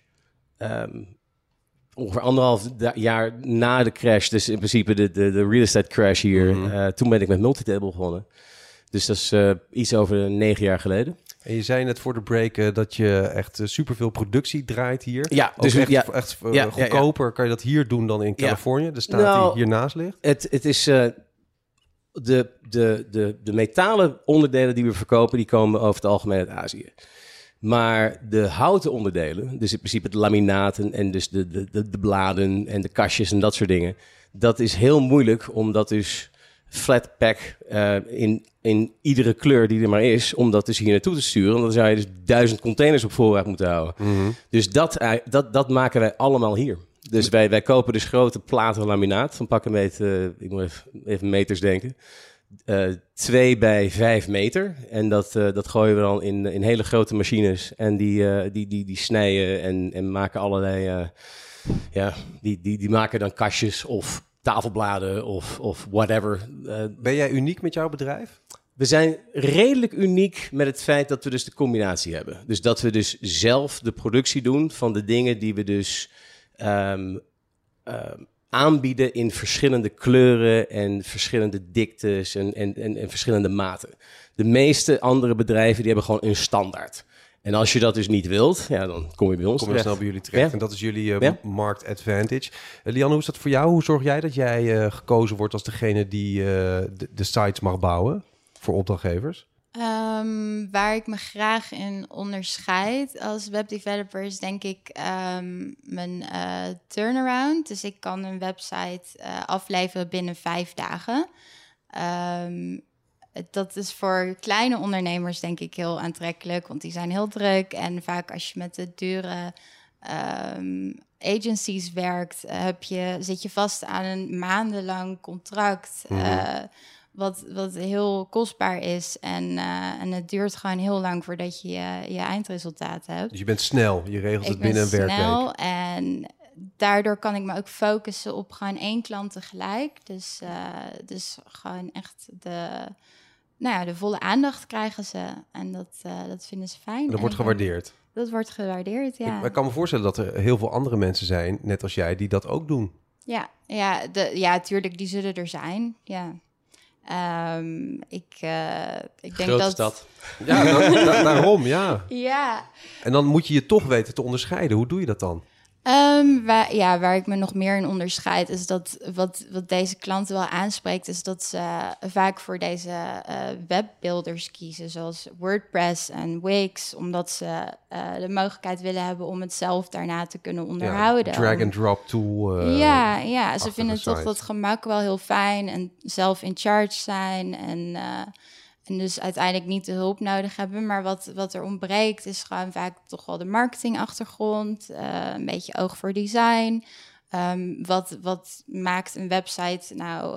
ongeveer 1,5 jaar na de crash, dus in principe de real estate crash hier, toen ben ik met Multitable begonnen. Dus dat is iets over 9 jaar geleden. En je zei net voor de break dat je echt superveel productie draait hier. Ja, dus echt goedkoper kan je dat hier doen dan in Californië, de staat die hiernaast ligt? Het is de metalen onderdelen die we verkopen, die komen over het algemeen uit Azië. Maar de houten onderdelen, dus in principe het laminaten en dus de bladen en de kastjes en dat soort dingen, dat is heel moeilijk om dat dus flat pack in iedere kleur die er maar is, om dat dus hier naartoe te sturen. Want dan zou je dus 1000 containers op voorraad moeten houden. Mm-hmm. Dus dat maken wij allemaal hier. Dus wij kopen dus grote platen laminaat van pak een meter, ik moet even meters denken, 2 bij 5 meter. En dat gooien we dan in hele grote machines. En die snijden en maken allerlei, die maken dan kastjes of tafelbladen of whatever. Ben jij uniek met jouw bedrijf? We zijn redelijk uniek met het feit dat we dus de combinatie hebben. Dus dat we dus zelf de productie doen van de dingen die we dus aanbieden in verschillende kleuren en verschillende diktes en verschillende maten. De meeste andere bedrijven die hebben gewoon een standaard. En als je dat dus niet wilt, ja, dan kom je bij ons Kom je terecht. snel bij jullie terecht. Ja. En dat is jullie Ja. markt advantage. Lianne, hoe is dat voor jou? Hoe zorg jij dat jij gekozen wordt als degene die de sites mag bouwen voor opdrachtgevers? Waar ik me graag in onderscheid als webdeveloper is denk ik mijn turnaround. Dus ik kan een website afleveren binnen 5 dagen. Dat is voor kleine ondernemers denk ik heel aantrekkelijk, want die zijn heel druk. En vaak als je met de dure agencies werkt, zit je vast aan een maandenlang contract. Wat heel kostbaar is. En het duurt gewoon heel lang voordat je je eindresultaat hebt. Dus je bent snel, je regelt het Ik binnen een ben werkweek. snel en daardoor kan ik me ook focussen op gewoon 1 klant tegelijk. Dus gewoon echt de volle aandacht krijgen ze. En dat vinden ze fijn. Dat wordt gewaardeerd. Dat wordt gewaardeerd, ja. Ik kan me voorstellen dat er heel veel andere mensen zijn, net als jij, die dat ook doen. Ja, tuurlijk, die zullen er zijn, ja. Ik denk Grote dat... stad. Ja, daarom, ja. Ja. En dan moet je je toch weten te onderscheiden. Hoe doe je dat dan? Waar ik me nog meer in onderscheid is dat wat deze klanten wel aanspreekt, is dat ze vaak voor deze webbuilders kiezen, zoals WordPress en Wix, omdat ze de mogelijkheid willen hebben om het zelf daarna te kunnen onderhouden. Ja, drag-and-drop tool. Ze vinden toch dat gemak wel heel fijn en zelf in charge zijn en dus uiteindelijk niet de hulp nodig hebben. Maar wat er ontbreekt is gewoon vaak toch wel de marketingachtergrond. Een beetje oog voor design. Wat maakt een website nou...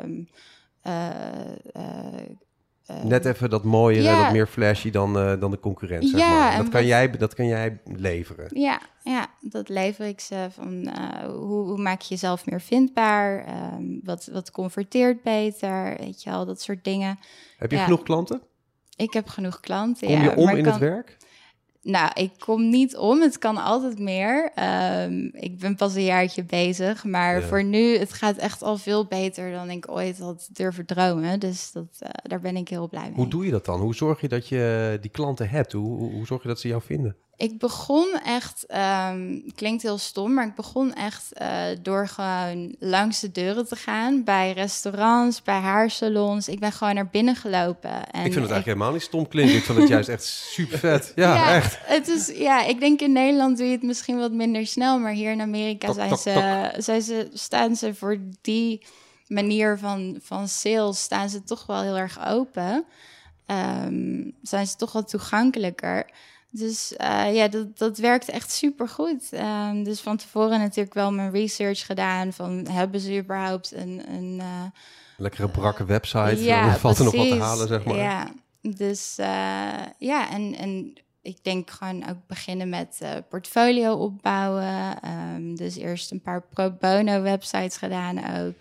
Net even dat mooier, dat meer flashy dan de concurrent, zeg maar. Dat kan jij leveren. Ja, dat lever ik ze. Van, hoe maak je jezelf meer vindbaar? Wat converteert beter? Weet je al, dat soort dingen. Heb je genoeg klanten? Ik heb genoeg klanten, Kom je om in het werk? Nou, ik kom niet om. Het kan altijd meer. Ik ben pas een jaartje bezig. Maar voor nu, het gaat echt al veel beter dan ik ooit had durven dromen. Dus daar ben ik heel blij mee. Hoe doe je dat dan? Hoe zorg je dat je die klanten hebt? Hoe zorg je dat ze jou vinden? Ik begon echt, klinkt heel stom, maar ik begon echt door gewoon langs de deuren te gaan. Bij restaurants, bij haarsalons. Ik ben gewoon naar binnen gelopen. En ik vind het eigenlijk helemaal niet stom klinken. Ik vind het juist echt super vet. Ja, echt. Het is, ik denk in Nederland doe je het misschien wat minder snel. Maar hier in Amerika staan ze voor die manier van sales, staan ze toch wel heel erg open. Zijn ze toch wel toegankelijker. Dus dat werkt echt supergoed. Dus van tevoren natuurlijk wel mijn research gedaan van hebben ze überhaupt een lekkere brakke website. Ja, dan valt er nog precies. wat te halen, zeg maar. Ja, dus en ik denk gewoon ook beginnen met portfolio opbouwen. Dus eerst een paar pro bono websites gedaan ook.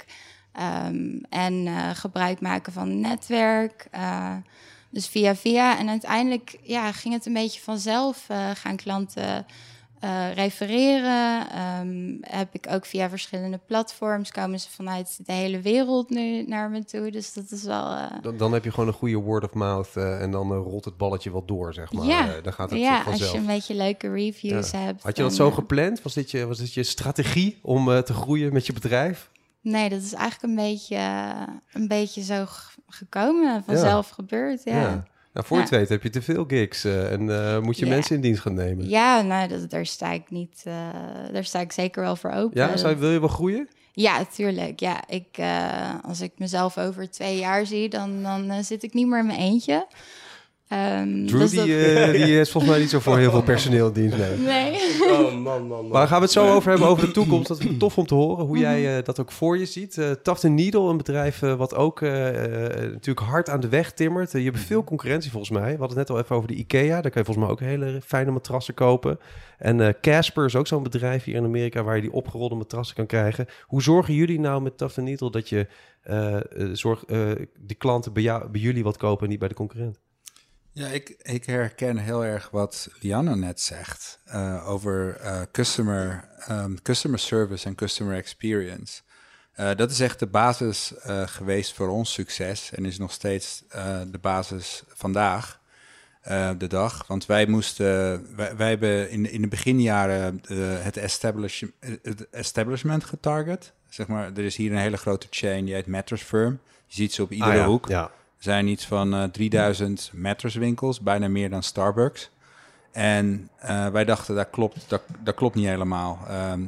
En gebruik maken van netwerk. Dus via. En uiteindelijk ging het een beetje vanzelf. Gaan klanten refereren. Heb ik ook via verschillende platforms. Komen ze vanuit de hele wereld nu naar me toe. Dus dat is wel... Dan heb je gewoon een goede word of mouth. En dan rolt het balletje wel door, zeg maar. Dan gaat het vanzelf. Als je een beetje leuke reviews hebt. Had je dat zo gepland? Was dit je strategie om te groeien met je bedrijf? Nee, dat is eigenlijk een beetje zo gekomen. Vanzelf gebeurd, ja. Nou, voor je het weet heb je te veel gigs en moet je mensen in dienst gaan nemen. Ja, nou, daar sta ik niet. Daar sta ik zeker wel voor open. Ja, wil je wel groeien? Ja, tuurlijk. Ja, als ik mezelf over 2 jaar zie, dan zit ik niet meer in mijn eentje. Drew, dus die is volgens mij niet zo voor heel veel personeel in dienst. Nee. Oh, man. Maar daar gaan we het zo over hebben, over de toekomst. Dat is tof om te horen, hoe jij dat ook voor je ziet. Tuft & Needle, een bedrijf wat ook natuurlijk hard aan de weg timmert. Je hebt veel concurrentie volgens mij. We hadden het net al even over de IKEA. Daar kan je volgens mij ook hele fijne matrassen kopen. En Casper is ook zo'n bedrijf hier in Amerika waar je die opgerolde matrassen kan krijgen. Hoe zorgen jullie nou met Tuft & Needle dat je die klanten bij jullie wat kopen en niet bij de concurrent? Ja, ik herken heel erg wat Lianne net zegt over customer service en customer experience. Dat is echt de basis geweest voor ons succes en is nog steeds de basis vandaag, de dag. Want wij hebben in de beginjaren het establishment getarget. Zeg maar, er is hier een hele grote chain, die heet Mattress Firm. Je ziet ze op iedere hoek. Ja. Er zijn iets van 3000 mattresswinkels, bijna meer dan Starbucks. En wij dachten, dat klopt niet helemaal.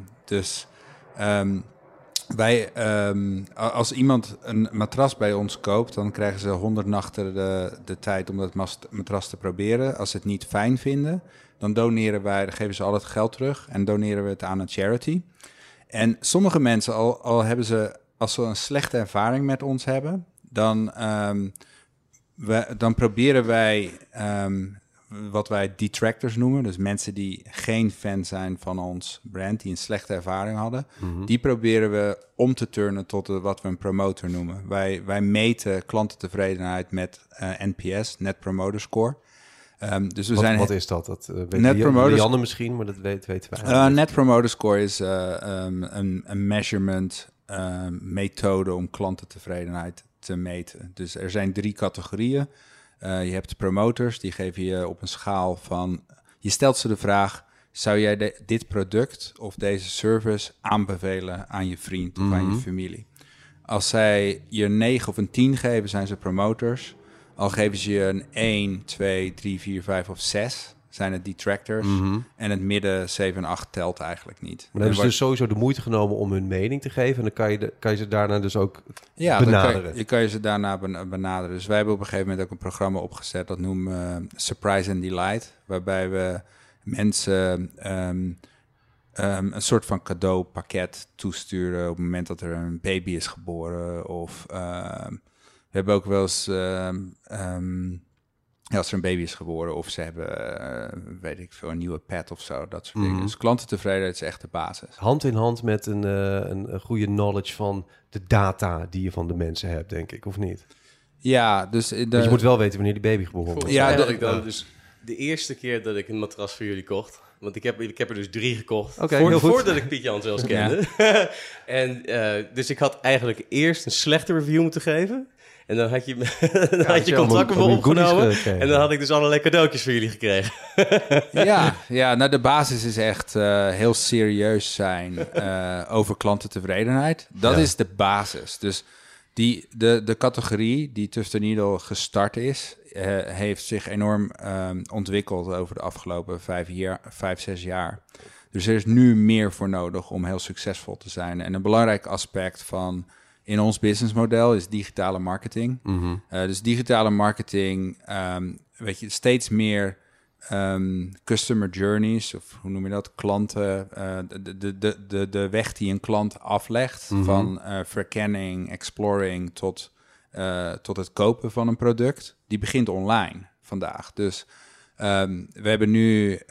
Als iemand een matras bij ons koopt, dan krijgen ze 100 nachten de tijd om dat matras te proberen. Als ze het niet fijn vinden, dan dan geven ze al het geld terug en doneren we het aan een charity. En sommige mensen, als ze een slechte ervaring met ons hebben, dan proberen wij wat wij detractors noemen. Dus mensen die geen fan zijn van ons brand, die een slechte ervaring hadden. Mm-hmm. Die proberen we om te turnen tot wat we een promoter noemen. Wij meten klantentevredenheid met NPS, Net Promoter Score. Dus wat is dat? Dat weet Lianne misschien, maar dat weten wij. Net Promoter Score is een measurement methode om klantentevredenheid te meten. Dus er zijn 3 categorieën. Je hebt promoters, die geven je op een schaal van... Je stelt ze de vraag, zou jij dit product of deze service aanbevelen aan je vriend of aan je familie? Als zij je een 9 of een 10 geven, zijn ze promoters. Al geven ze je een 1, 2, 3, 4, 5 of 6... zijn het detractors. Mm-hmm. En het midden 7 en 8 telt eigenlijk niet. Maar dan hebben ze dus sowieso de moeite genomen om hun mening te geven. En dan kan je ze daarna dus ook benaderen. Je kan je ze daarna benaderen. Dus wij hebben op een gegeven moment ook een programma opgezet. Dat noemen we Surprise and Delight. Waarbij we mensen een soort van cadeaupakket toesturen... op het moment dat er een baby is geboren. Of we hebben ook wel eens... als er een baby is geboren of ze hebben, weet ik veel, een nieuwe pet of zo, dat soort dingen. Dus klantentevredenheid is echt de basis. Hand in hand met een goede knowledge van de data die je van de mensen hebt, denk ik, of niet? Ja, dus... je moet wel weten wanneer die baby geboren wordt. Ja, dat ik dan dus de eerste keer dat ik een matras voor jullie kocht, want ik heb er dus 3 gekocht, voordat ik Piet Jan zelfs kende. Ja. En dus ik had eigenlijk eerst een slechte review moeten geven. En dan had je contract met me opgenomen. En dan had ik dus allerlei cadeautjes voor jullie gekregen. Nou de basis is echt heel serieus zijn over klantentevredenheid. Dat is de basis. Dus de categorie die Tough the Needle gestart is... heeft zich enorm ontwikkeld over de afgelopen 5, 6 jaar. Dus er is nu meer voor nodig om heel succesvol te zijn. En een belangrijk aspect van... in ons businessmodel is digitale marketing. Mm-hmm. Dus digitale marketing, steeds meer customer journeys, of hoe noem je dat, klanten, de weg die een klant aflegt, mm-hmm. van verkenning, exploring tot het kopen van een product, die begint online vandaag. Dus we hebben nu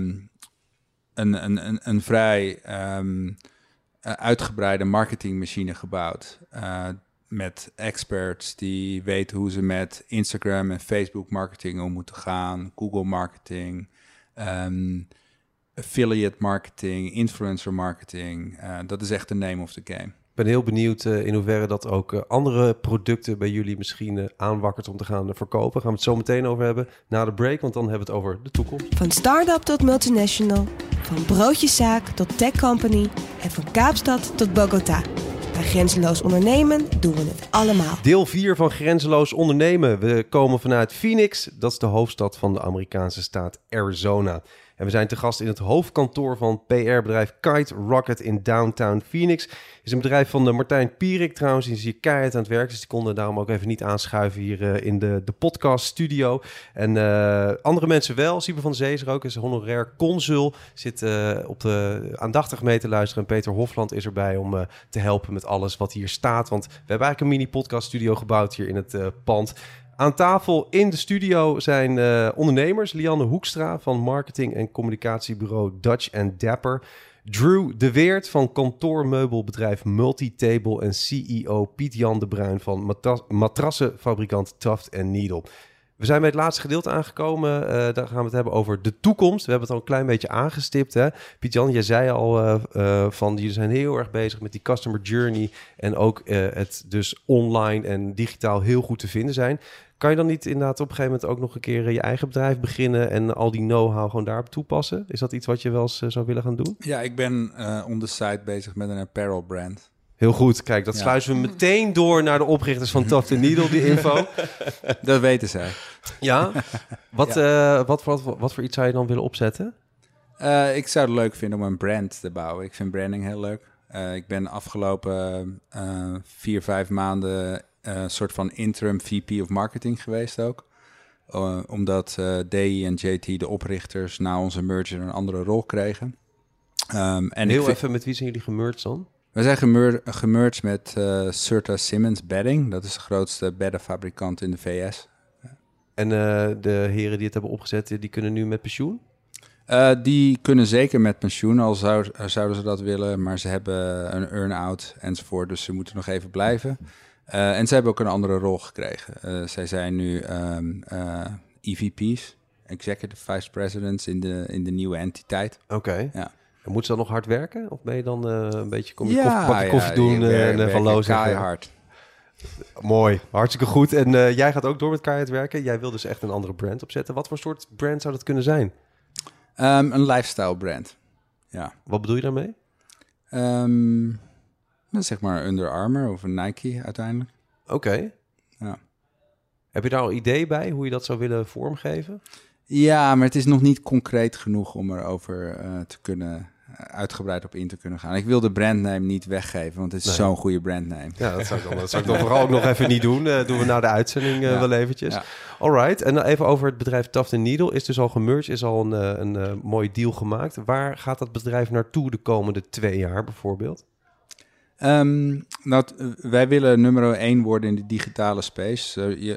een vrij... uitgebreide marketingmachine gebouwd. Met experts die weten hoe ze met Instagram en Facebook marketing om moeten gaan. Google marketing, affiliate marketing, influencer marketing. Dat is echt de name of the game. Ik ben heel benieuwd in hoeverre dat ook andere producten bij jullie misschien aanwakkert om te gaan verkopen. Gaan we het zo meteen over hebben na de break, want dan hebben we het over de toekomst. Van start-up tot multinational, van broodjeszaak tot tech company en van Kaapstad tot Bogota. Bij Grenzeloos Ondernemen doen we het allemaal. Deel 4 van Grenzeloos Ondernemen. We komen vanuit Phoenix, dat is de hoofdstad van de Amerikaanse staat Arizona. En we zijn te gast in het hoofdkantoor van PR-bedrijf Kite Rocket in downtown Phoenix. Het is een bedrijf van Martijn Pierik trouwens, die is hier keihard aan het werk. Dus die konden daarom ook even niet aanschuiven hier in de podcaststudio. En andere mensen wel. Sieber van Zee is er ook, is honorair consul. Zit aandachtig mee te luisteren. En Peter Hofland is erbij om te helpen met alles wat hier staat. Want we hebben eigenlijk een mini-podcaststudio gebouwd hier in het pand. Aan tafel in de studio zijn ondernemers. Lianne Hoekstra van marketing- en communicatiebureau Dutch & Dapper. Drew de Weert van kantoormeubelbedrijf Multitable. En CEO Piet Jan de Bruin van matrassenfabrikant Tough & Needle. We zijn bij het laatste gedeelte aangekomen. Daar gaan we het hebben over de toekomst. We hebben het al een klein beetje aangestipt. Hè? Piet-Jan, jij zei al van jullie zijn heel erg bezig met die customer journey. En ook het dus online en digitaal heel goed te vinden zijn. Kan je dan niet inderdaad op een gegeven moment ook nog een keer je eigen bedrijf beginnen en al die know-how gewoon daarop toepassen? Is dat iets wat je wel eens zou willen gaan doen? Ja, ik ben on the side bezig met een apparel brand. Heel goed. Kijk, dat sluizen we meteen door naar de oprichters van Tuft & Needle, die info. Dat weten zij. Ja? Wat voor iets zou je dan willen opzetten? Ik zou het leuk vinden om een brand te bouwen. Ik vind branding heel leuk. Ik ben afgelopen 4-5 maanden soort van interim VP of marketing geweest ook. Omdat Day en JT, de oprichters, na onze merger een andere rol kregen. En even, met wie zijn jullie gemerged dan? We zijn gemerged met Serta Simmons Bedding. Dat is de grootste beddenfabrikant in de VS. En de heren die het hebben opgezet, die kunnen nu met pensioen? Die kunnen zeker met pensioen, al zouden ze dat willen. Maar ze hebben een earn-out enzovoort, dus ze moeten nog even blijven. En ze hebben ook een andere rol gekregen. Zij zijn nu EVP's, Executive Vice Presidents in de nieuwe entiteit. Oké. Ja. En moeten ze dan nog hard werken? Of ben je dan een beetje koffie doen en van Loos? Keihard. Mooi, hartstikke goed. En jij gaat ook door met keihard werken. Jij wil dus echt een andere brand opzetten. Wat voor soort brand zou dat kunnen zijn? Een lifestyle brand, ja. Wat bedoel je daarmee? Zeg maar Under Armour of een Nike uiteindelijk. Oké. Ja. Heb je daar al idee bij hoe je dat zou willen vormgeven? Ja, maar het is nog niet concreet genoeg om erover te kunnen uitgebreid op in te kunnen gaan. Ik wil de brandname niet weggeven, want het is zo'n goede brandname. Ja, dat zou ik dan vooral ook nog even niet doen. Doen we na de uitzending wel eventjes. Ja. Alright, en dan even over het bedrijf Tuft & Needle. Is dus al gemerged, is al een mooi deal gemaakt. Waar gaat dat bedrijf naartoe de komende 2 jaar bijvoorbeeld? Wij willen nummer 1 worden in de digitale space.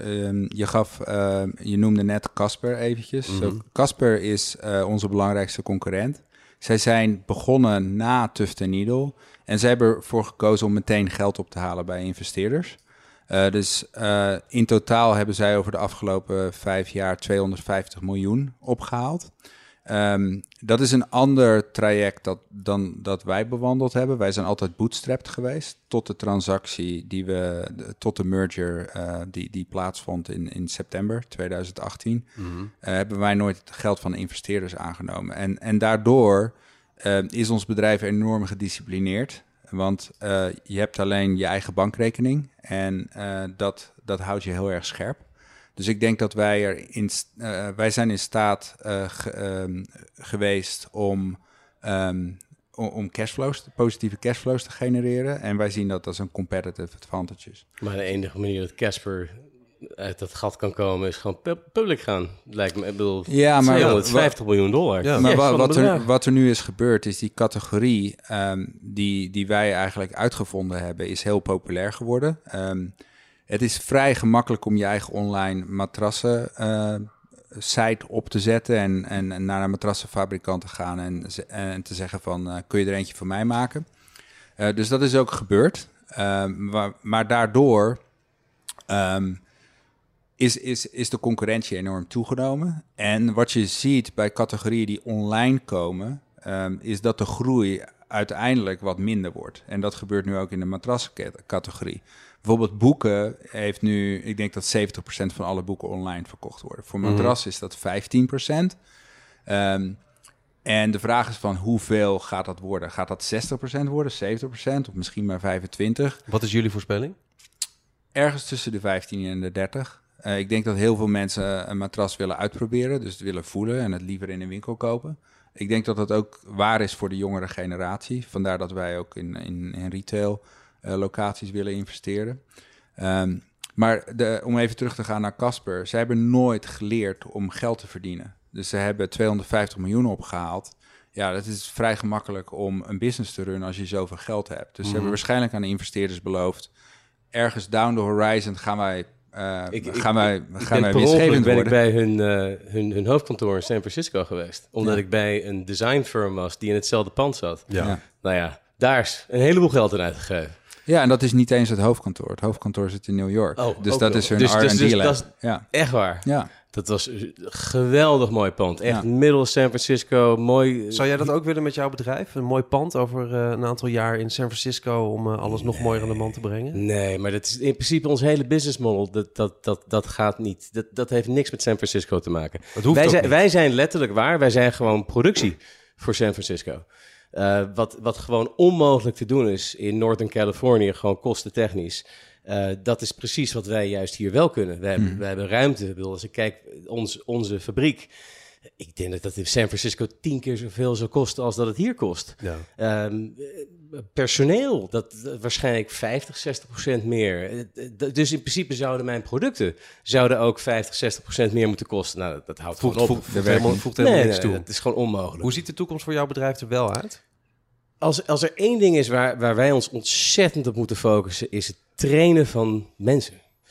Je noemde net Casper eventjes. Mm-hmm. Casper is onze belangrijkste concurrent. Zij zijn begonnen na Tuft & Needle en zij hebben ervoor gekozen om meteen geld op te halen bij investeerders. Dus in totaal hebben zij over de afgelopen 5 jaar 250 miljoen opgehaald. Dat is een ander traject dan dat wij bewandeld hebben. Wij zijn altijd bootstrapped geweest tot de transactie tot de merger die plaatsvond in september 2018. Mm-hmm. Hebben wij nooit het geld van investeerders aangenomen. En daardoor is ons bedrijf enorm gedisciplineerd. Want je hebt alleen je eigen bankrekening en dat houdt je heel erg scherp. Dus ik denk dat wij zijn in staat geweest om positieve cashflows te genereren. En wij zien dat als een competitive advantage is. Maar de enige manier dat Casper uit dat gat kan komen is gewoon public gaan. Lijkt me, ik bedoel, ja, maar $250 miljoen. Ja, maar wat er nu is gebeurd is die categorie die wij eigenlijk uitgevonden hebben, is heel populair geworden. Het is vrij gemakkelijk om je eigen online matrassen site op te zetten en naar een matrassenfabrikant te gaan en te zeggen van kun je er eentje voor mij maken. Dus dat is ook gebeurd. Maar daardoor is de concurrentie enorm toegenomen. En wat je ziet bij categorieën die online komen, is dat de groei uiteindelijk wat minder wordt. En dat gebeurt nu ook in de matrassencategorie. Bijvoorbeeld boeken heeft nu, ik denk dat 70% van alle boeken online verkocht worden. Voor matras is dat 15%. En de vraag is van hoeveel gaat dat worden? Gaat dat 60% worden, 70% of misschien maar 25%? Wat is jullie voorspelling? Ergens tussen de 15 en de 30. Ik denk dat heel veel mensen een matras willen uitproberen, dus het willen voelen en het liever in een winkel kopen. Ik denk dat dat ook waar is voor de jongere generatie. Vandaar dat wij ook in retail locaties willen investeren. Maar om even terug te gaan naar Casper. Zij hebben nooit geleerd om geld te verdienen. Dus ze hebben 250 miljoen opgehaald. Ja, dat is vrij gemakkelijk om een business te runnen als je zoveel geld hebt. Dus ze hebben waarschijnlijk aan de investeerders beloofd, ergens down the horizon gaan wij winstgevend worden. Ben ik bij hun hoofdkantoor in San Francisco geweest. Omdat ik bij een design firm was die in hetzelfde pand zat. Ja. Nou ja, daar is een heleboel geld in uitgegeven. Ja, en dat is niet eens het hoofdkantoor. Het hoofdkantoor zit in New York. Dus dat is hun R&D-lab. Dat is echt waar. Ja. Dat was een geweldig mooi pand. Echt middel San Francisco, mooi. Zou jij dat ook willen met jouw bedrijf? Een mooi pand over een aantal jaar in San Francisco om alles nog mooier aan de man te brengen? Nee, maar dat is in principe ons hele business model. Dat gaat niet. Dat heeft niks met San Francisco te maken. Wij zijn letterlijk waar. Wij zijn gewoon productie voor San Francisco. Wat gewoon onmogelijk te doen is in Northern Californië, gewoon kostentechnisch. Dat is precies wat wij juist hier wel kunnen. Wij hebben ruimte. Ik bedoel, als ik kijk, onze fabriek. Ik denk dat in San Francisco 10 keer zoveel zou kosten als dat het hier kost. Ja. Personeel, dat waarschijnlijk 50-60% meer. Dus in principe zouden mijn producten ook 50-60% meer moeten kosten. Nou, dat houdt gewoon op. Voegt helemaal niks toe. Het is gewoon onmogelijk. Hoe ziet de toekomst voor jouw bedrijf er wel uit? Als er één ding is waar wij ons ontzettend op moeten focussen, is het trainen van mensen.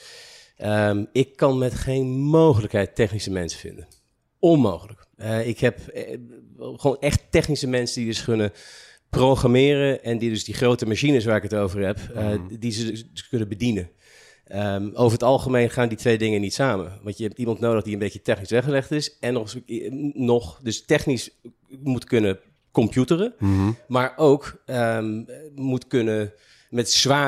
Ik kan met geen mogelijkheid technische mensen vinden. Onmogelijk. Ik heb gewoon echt technische mensen die dus kunnen programmeren en die dus die grote machines waar ik het over heb, die ze dus kunnen bedienen. Over het algemeen gaan die twee dingen niet samen. Want je hebt iemand nodig die een beetje technisch weggelegd is en nog dus technisch moet kunnen computeren, maar ook moet kunnen met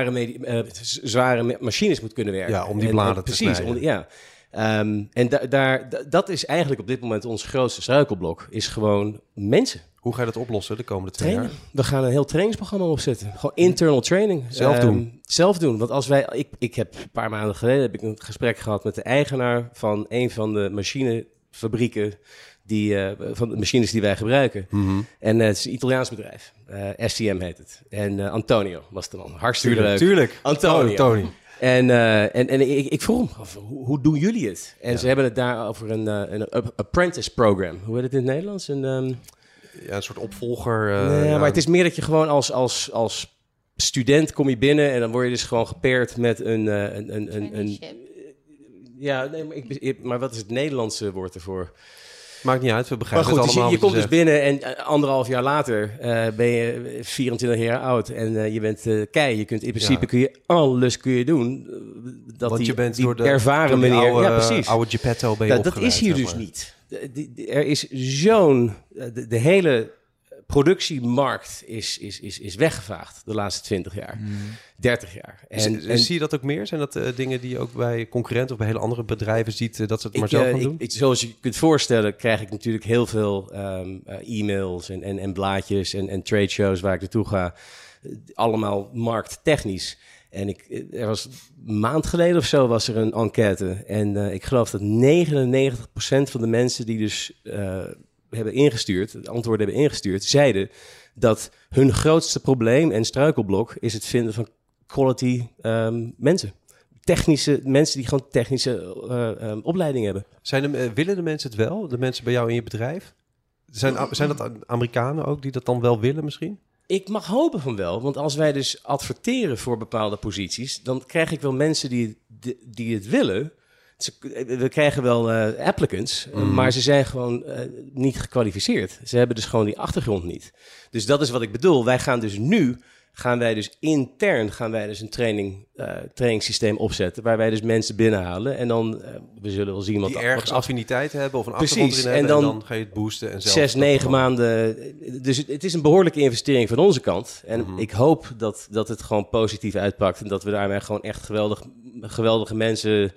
zware machines moet kunnen werken. Ja, om die bladen te snijden. En dat is eigenlijk op dit moment ons grootste struikelblok, is gewoon mensen. Hoe ga je dat oplossen de komende 2 jaar? We gaan een heel trainingsprogramma opzetten. Gewoon internal training. Zelf doen. Want als ik heb een paar maanden geleden een gesprek gehad met de eigenaar van een van de machinefabrieken van de machines die wij gebruiken. En het is een Italiaans bedrijf. STM heet het. En Antonio was de man. Hartstikke leuk. Tuurlijk. Antonio. En ik vroeg hem af, hoe doen jullie het? En ze hebben het daar over een apprentice program. Hoe heet het in het Nederlands? Een soort opvolger. Maar het is meer dat je gewoon als student kom je binnen en dan word je dus gewoon gepaard met een maar wat is het Nederlandse woord ervoor? Maakt niet uit, we begrijpen het allemaal. Je komt dus binnen en 1,5 jaar later ben je 24 jaar oud en je bent kei. Je kunt in principe kun je alles doen. Want je bent door de ervaren meneer. Oude Geppetto ben je dat is hier dus niet. Er is zo'n de hele productiemarkt is weggevaagd de laatste 20 jaar, 30 jaar. En zie je dat ook meer? Zijn dat dingen die je ook bij concurrenten of bij hele andere bedrijven ziet, dat ze het maar zelf gaan doen? Zoals je kunt voorstellen, krijg ik natuurlijk heel veel e-mails en blaadjes en trade shows waar ik naartoe ga. Allemaal markttechnisch. En er was een maand geleden of zo was er een enquête. En ik geloof dat 99% van de mensen die dus het antwoord hebben ingestuurd, zeiden dat hun grootste probleem en struikelblok is het vinden van quality mensen. Technische mensen die gewoon technische opleiding hebben. Willen de mensen het wel? De mensen bij jou in je bedrijf? Zijn dat Amerikanen ook die dat dan wel willen misschien? Ik mag hopen van wel, want als wij dus adverteren voor bepaalde posities, dan krijg ik wel mensen die het willen. We krijgen wel applicants, maar ze zijn gewoon niet gekwalificeerd. Ze hebben dus gewoon die achtergrond niet. Dus dat is wat ik bedoel. Wij gaan dus intern een trainingssysteem opzetten, waar wij dus mensen binnenhalen. En dan, we zullen wel zien wat die ergens affiniteit hebben of een achtergrond erin hebben. En dan ga je het boosten en zelf 6-9 maanden. Dus het is een behoorlijke investering van onze kant. En ik hoop dat het gewoon positief uitpakt en dat we daarmee gewoon echt geweldige mensen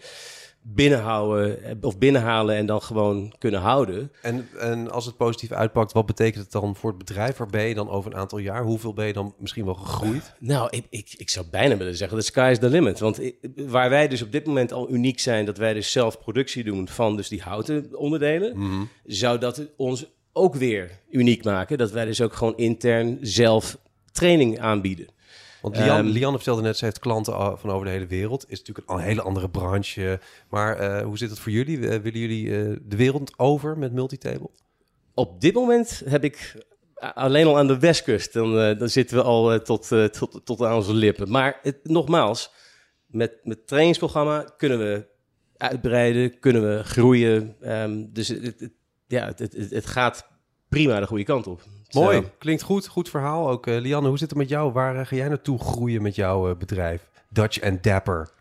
binnenhalen en dan gewoon kunnen houden. En als het positief uitpakt, wat betekent het dan voor het bedrijf? Waar ben je dan over een aantal jaar? Hoeveel ben je dan misschien wel gegroeid? Nou, ik zou bijna willen zeggen, the sky is the limit. Want waar wij dus op dit moment al uniek zijn, dat wij dus zelf productie doen van dus die houten onderdelen, zou dat ons ook weer uniek maken. Dat wij dus ook gewoon intern zelf training aanbieden. Want Lianne vertelde net, ze heeft klanten van over de hele wereld. Is natuurlijk een hele andere branche. Maar hoe zit het voor jullie? Willen jullie de wereld over met Multitable? Op dit moment heb ik alleen al aan de westkust. Dan zitten we al tot aan onze lippen. Maar nogmaals, met het trainingsprogramma kunnen we uitbreiden, kunnen we groeien. Dus het gaat prima de goede kant op. Mooi, Zo. klinkt goed. Goed verhaal ook. Lianne, hoe zit het met jou? Waar ga jij naartoe groeien met jouw bedrijf? Dutch and Dapper.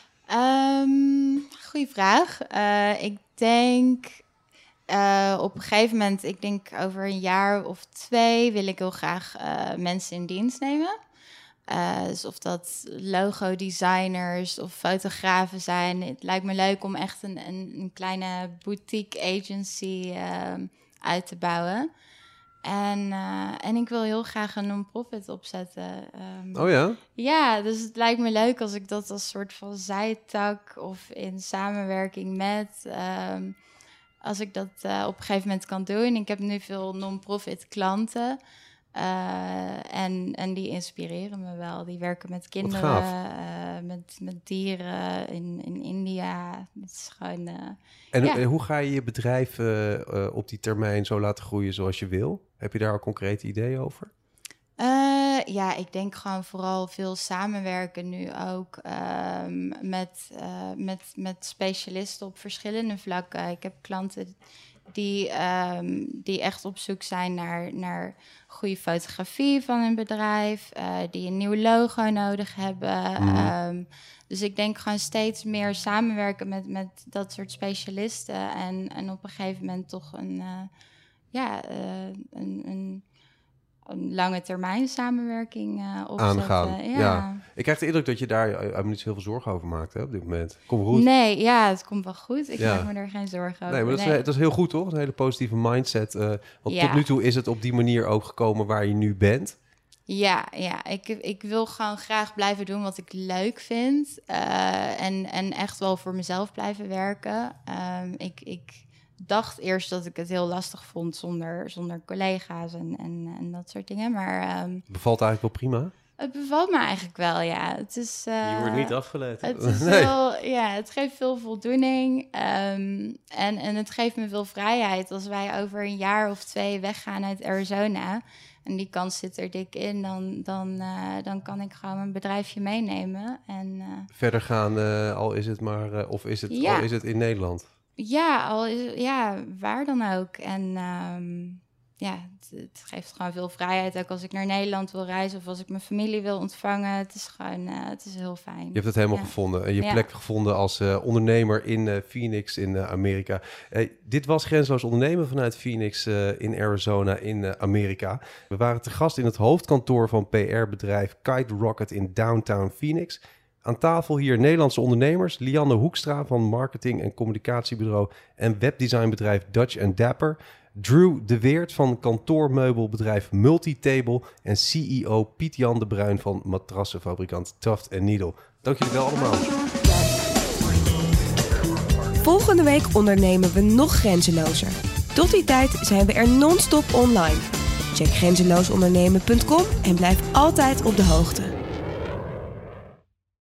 Goeie vraag. Ik denk op een gegeven moment, ik denk over een jaar of 2... wil ik heel graag mensen in dienst nemen. Dus of dat logo-designers of fotografen zijn. Het lijkt me leuk om echt een kleine boutique agency uit te bouwen. En ik wil heel graag een non-profit opzetten. Oh ja? Ja, dus het lijkt me leuk als ik dat als soort van zijtak of in samenwerking met... als ik dat op een gegeven moment kan doen. Ik heb nu veel non-profit klanten. En die inspireren me wel. Die werken met kinderen, met dieren in India. Het is gewoon... En hoe ga je je bedrijf op die termijn zo laten groeien zoals je wil? Heb je daar al concrete ideeën over? Ja, ik denk gewoon vooral veel samenwerken nu ook met specialisten op verschillende vlakken. Ik heb klanten die echt op zoek zijn naar goede fotografie van hun bedrijf, die een nieuw logo nodig hebben. Dus ik denk gewoon steeds meer samenwerken met dat soort specialisten en op een gegeven moment toch een lange termijn samenwerking opzetten. Aangaan, ja. Ik krijg de indruk dat je daar niet zo heel veel zorgen over maakt, hè, op dit moment. Kom goed. Nee, ja, het komt wel goed. Ik maak me er geen zorgen over. Nee, maar dat is heel goed, toch? Een hele positieve mindset. Want tot nu toe is het op die manier ook gekomen waar je nu bent. Ja, ik wil gewoon graag blijven doen wat ik leuk vind. En echt wel voor mezelf blijven werken. Ik dacht eerst dat ik het heel lastig vond zonder collega's en dat soort dingen. Maar bevalt eigenlijk wel prima? Het bevalt me eigenlijk wel, ja. Het is, je wordt niet afgeleid. Het is het geeft veel voldoening. En het geeft me veel vrijheid. Als wij over een jaar of 2 weggaan uit Arizona... en die kans zit er dik in... dan kan ik gewoon mijn bedrijfje meenemen. En verder gaan, al is het maar... al is het in Nederland? Ja, waar dan ook. En het geeft gewoon veel vrijheid. Ook als ik naar Nederland wil reizen of als ik mijn familie wil ontvangen. Het is gewoon, het is heel fijn. Je hebt het helemaal gevonden. En je plek gevonden als ondernemer in Phoenix in Amerika. Dit was Grenzeloos Ondernemen vanuit Phoenix in Arizona in Amerika. We waren te gast in het hoofdkantoor van PR-bedrijf Kite Rocket in downtown Phoenix. Aan tafel hier Nederlandse ondernemers. Lianne Hoekstra van marketing- en communicatiebureau en webdesignbedrijf Dutch and Dapper. Drew de Weert van kantoormeubelbedrijf Multitable. En CEO Piet-Jan de Bruin van matrassenfabrikant Tuft & Needle. Dank jullie wel allemaal. Volgende week ondernemen we nog grenzelozer. Tot die tijd zijn we er non-stop online. Check grenzeloosondernemen.com en blijf altijd op de hoogte.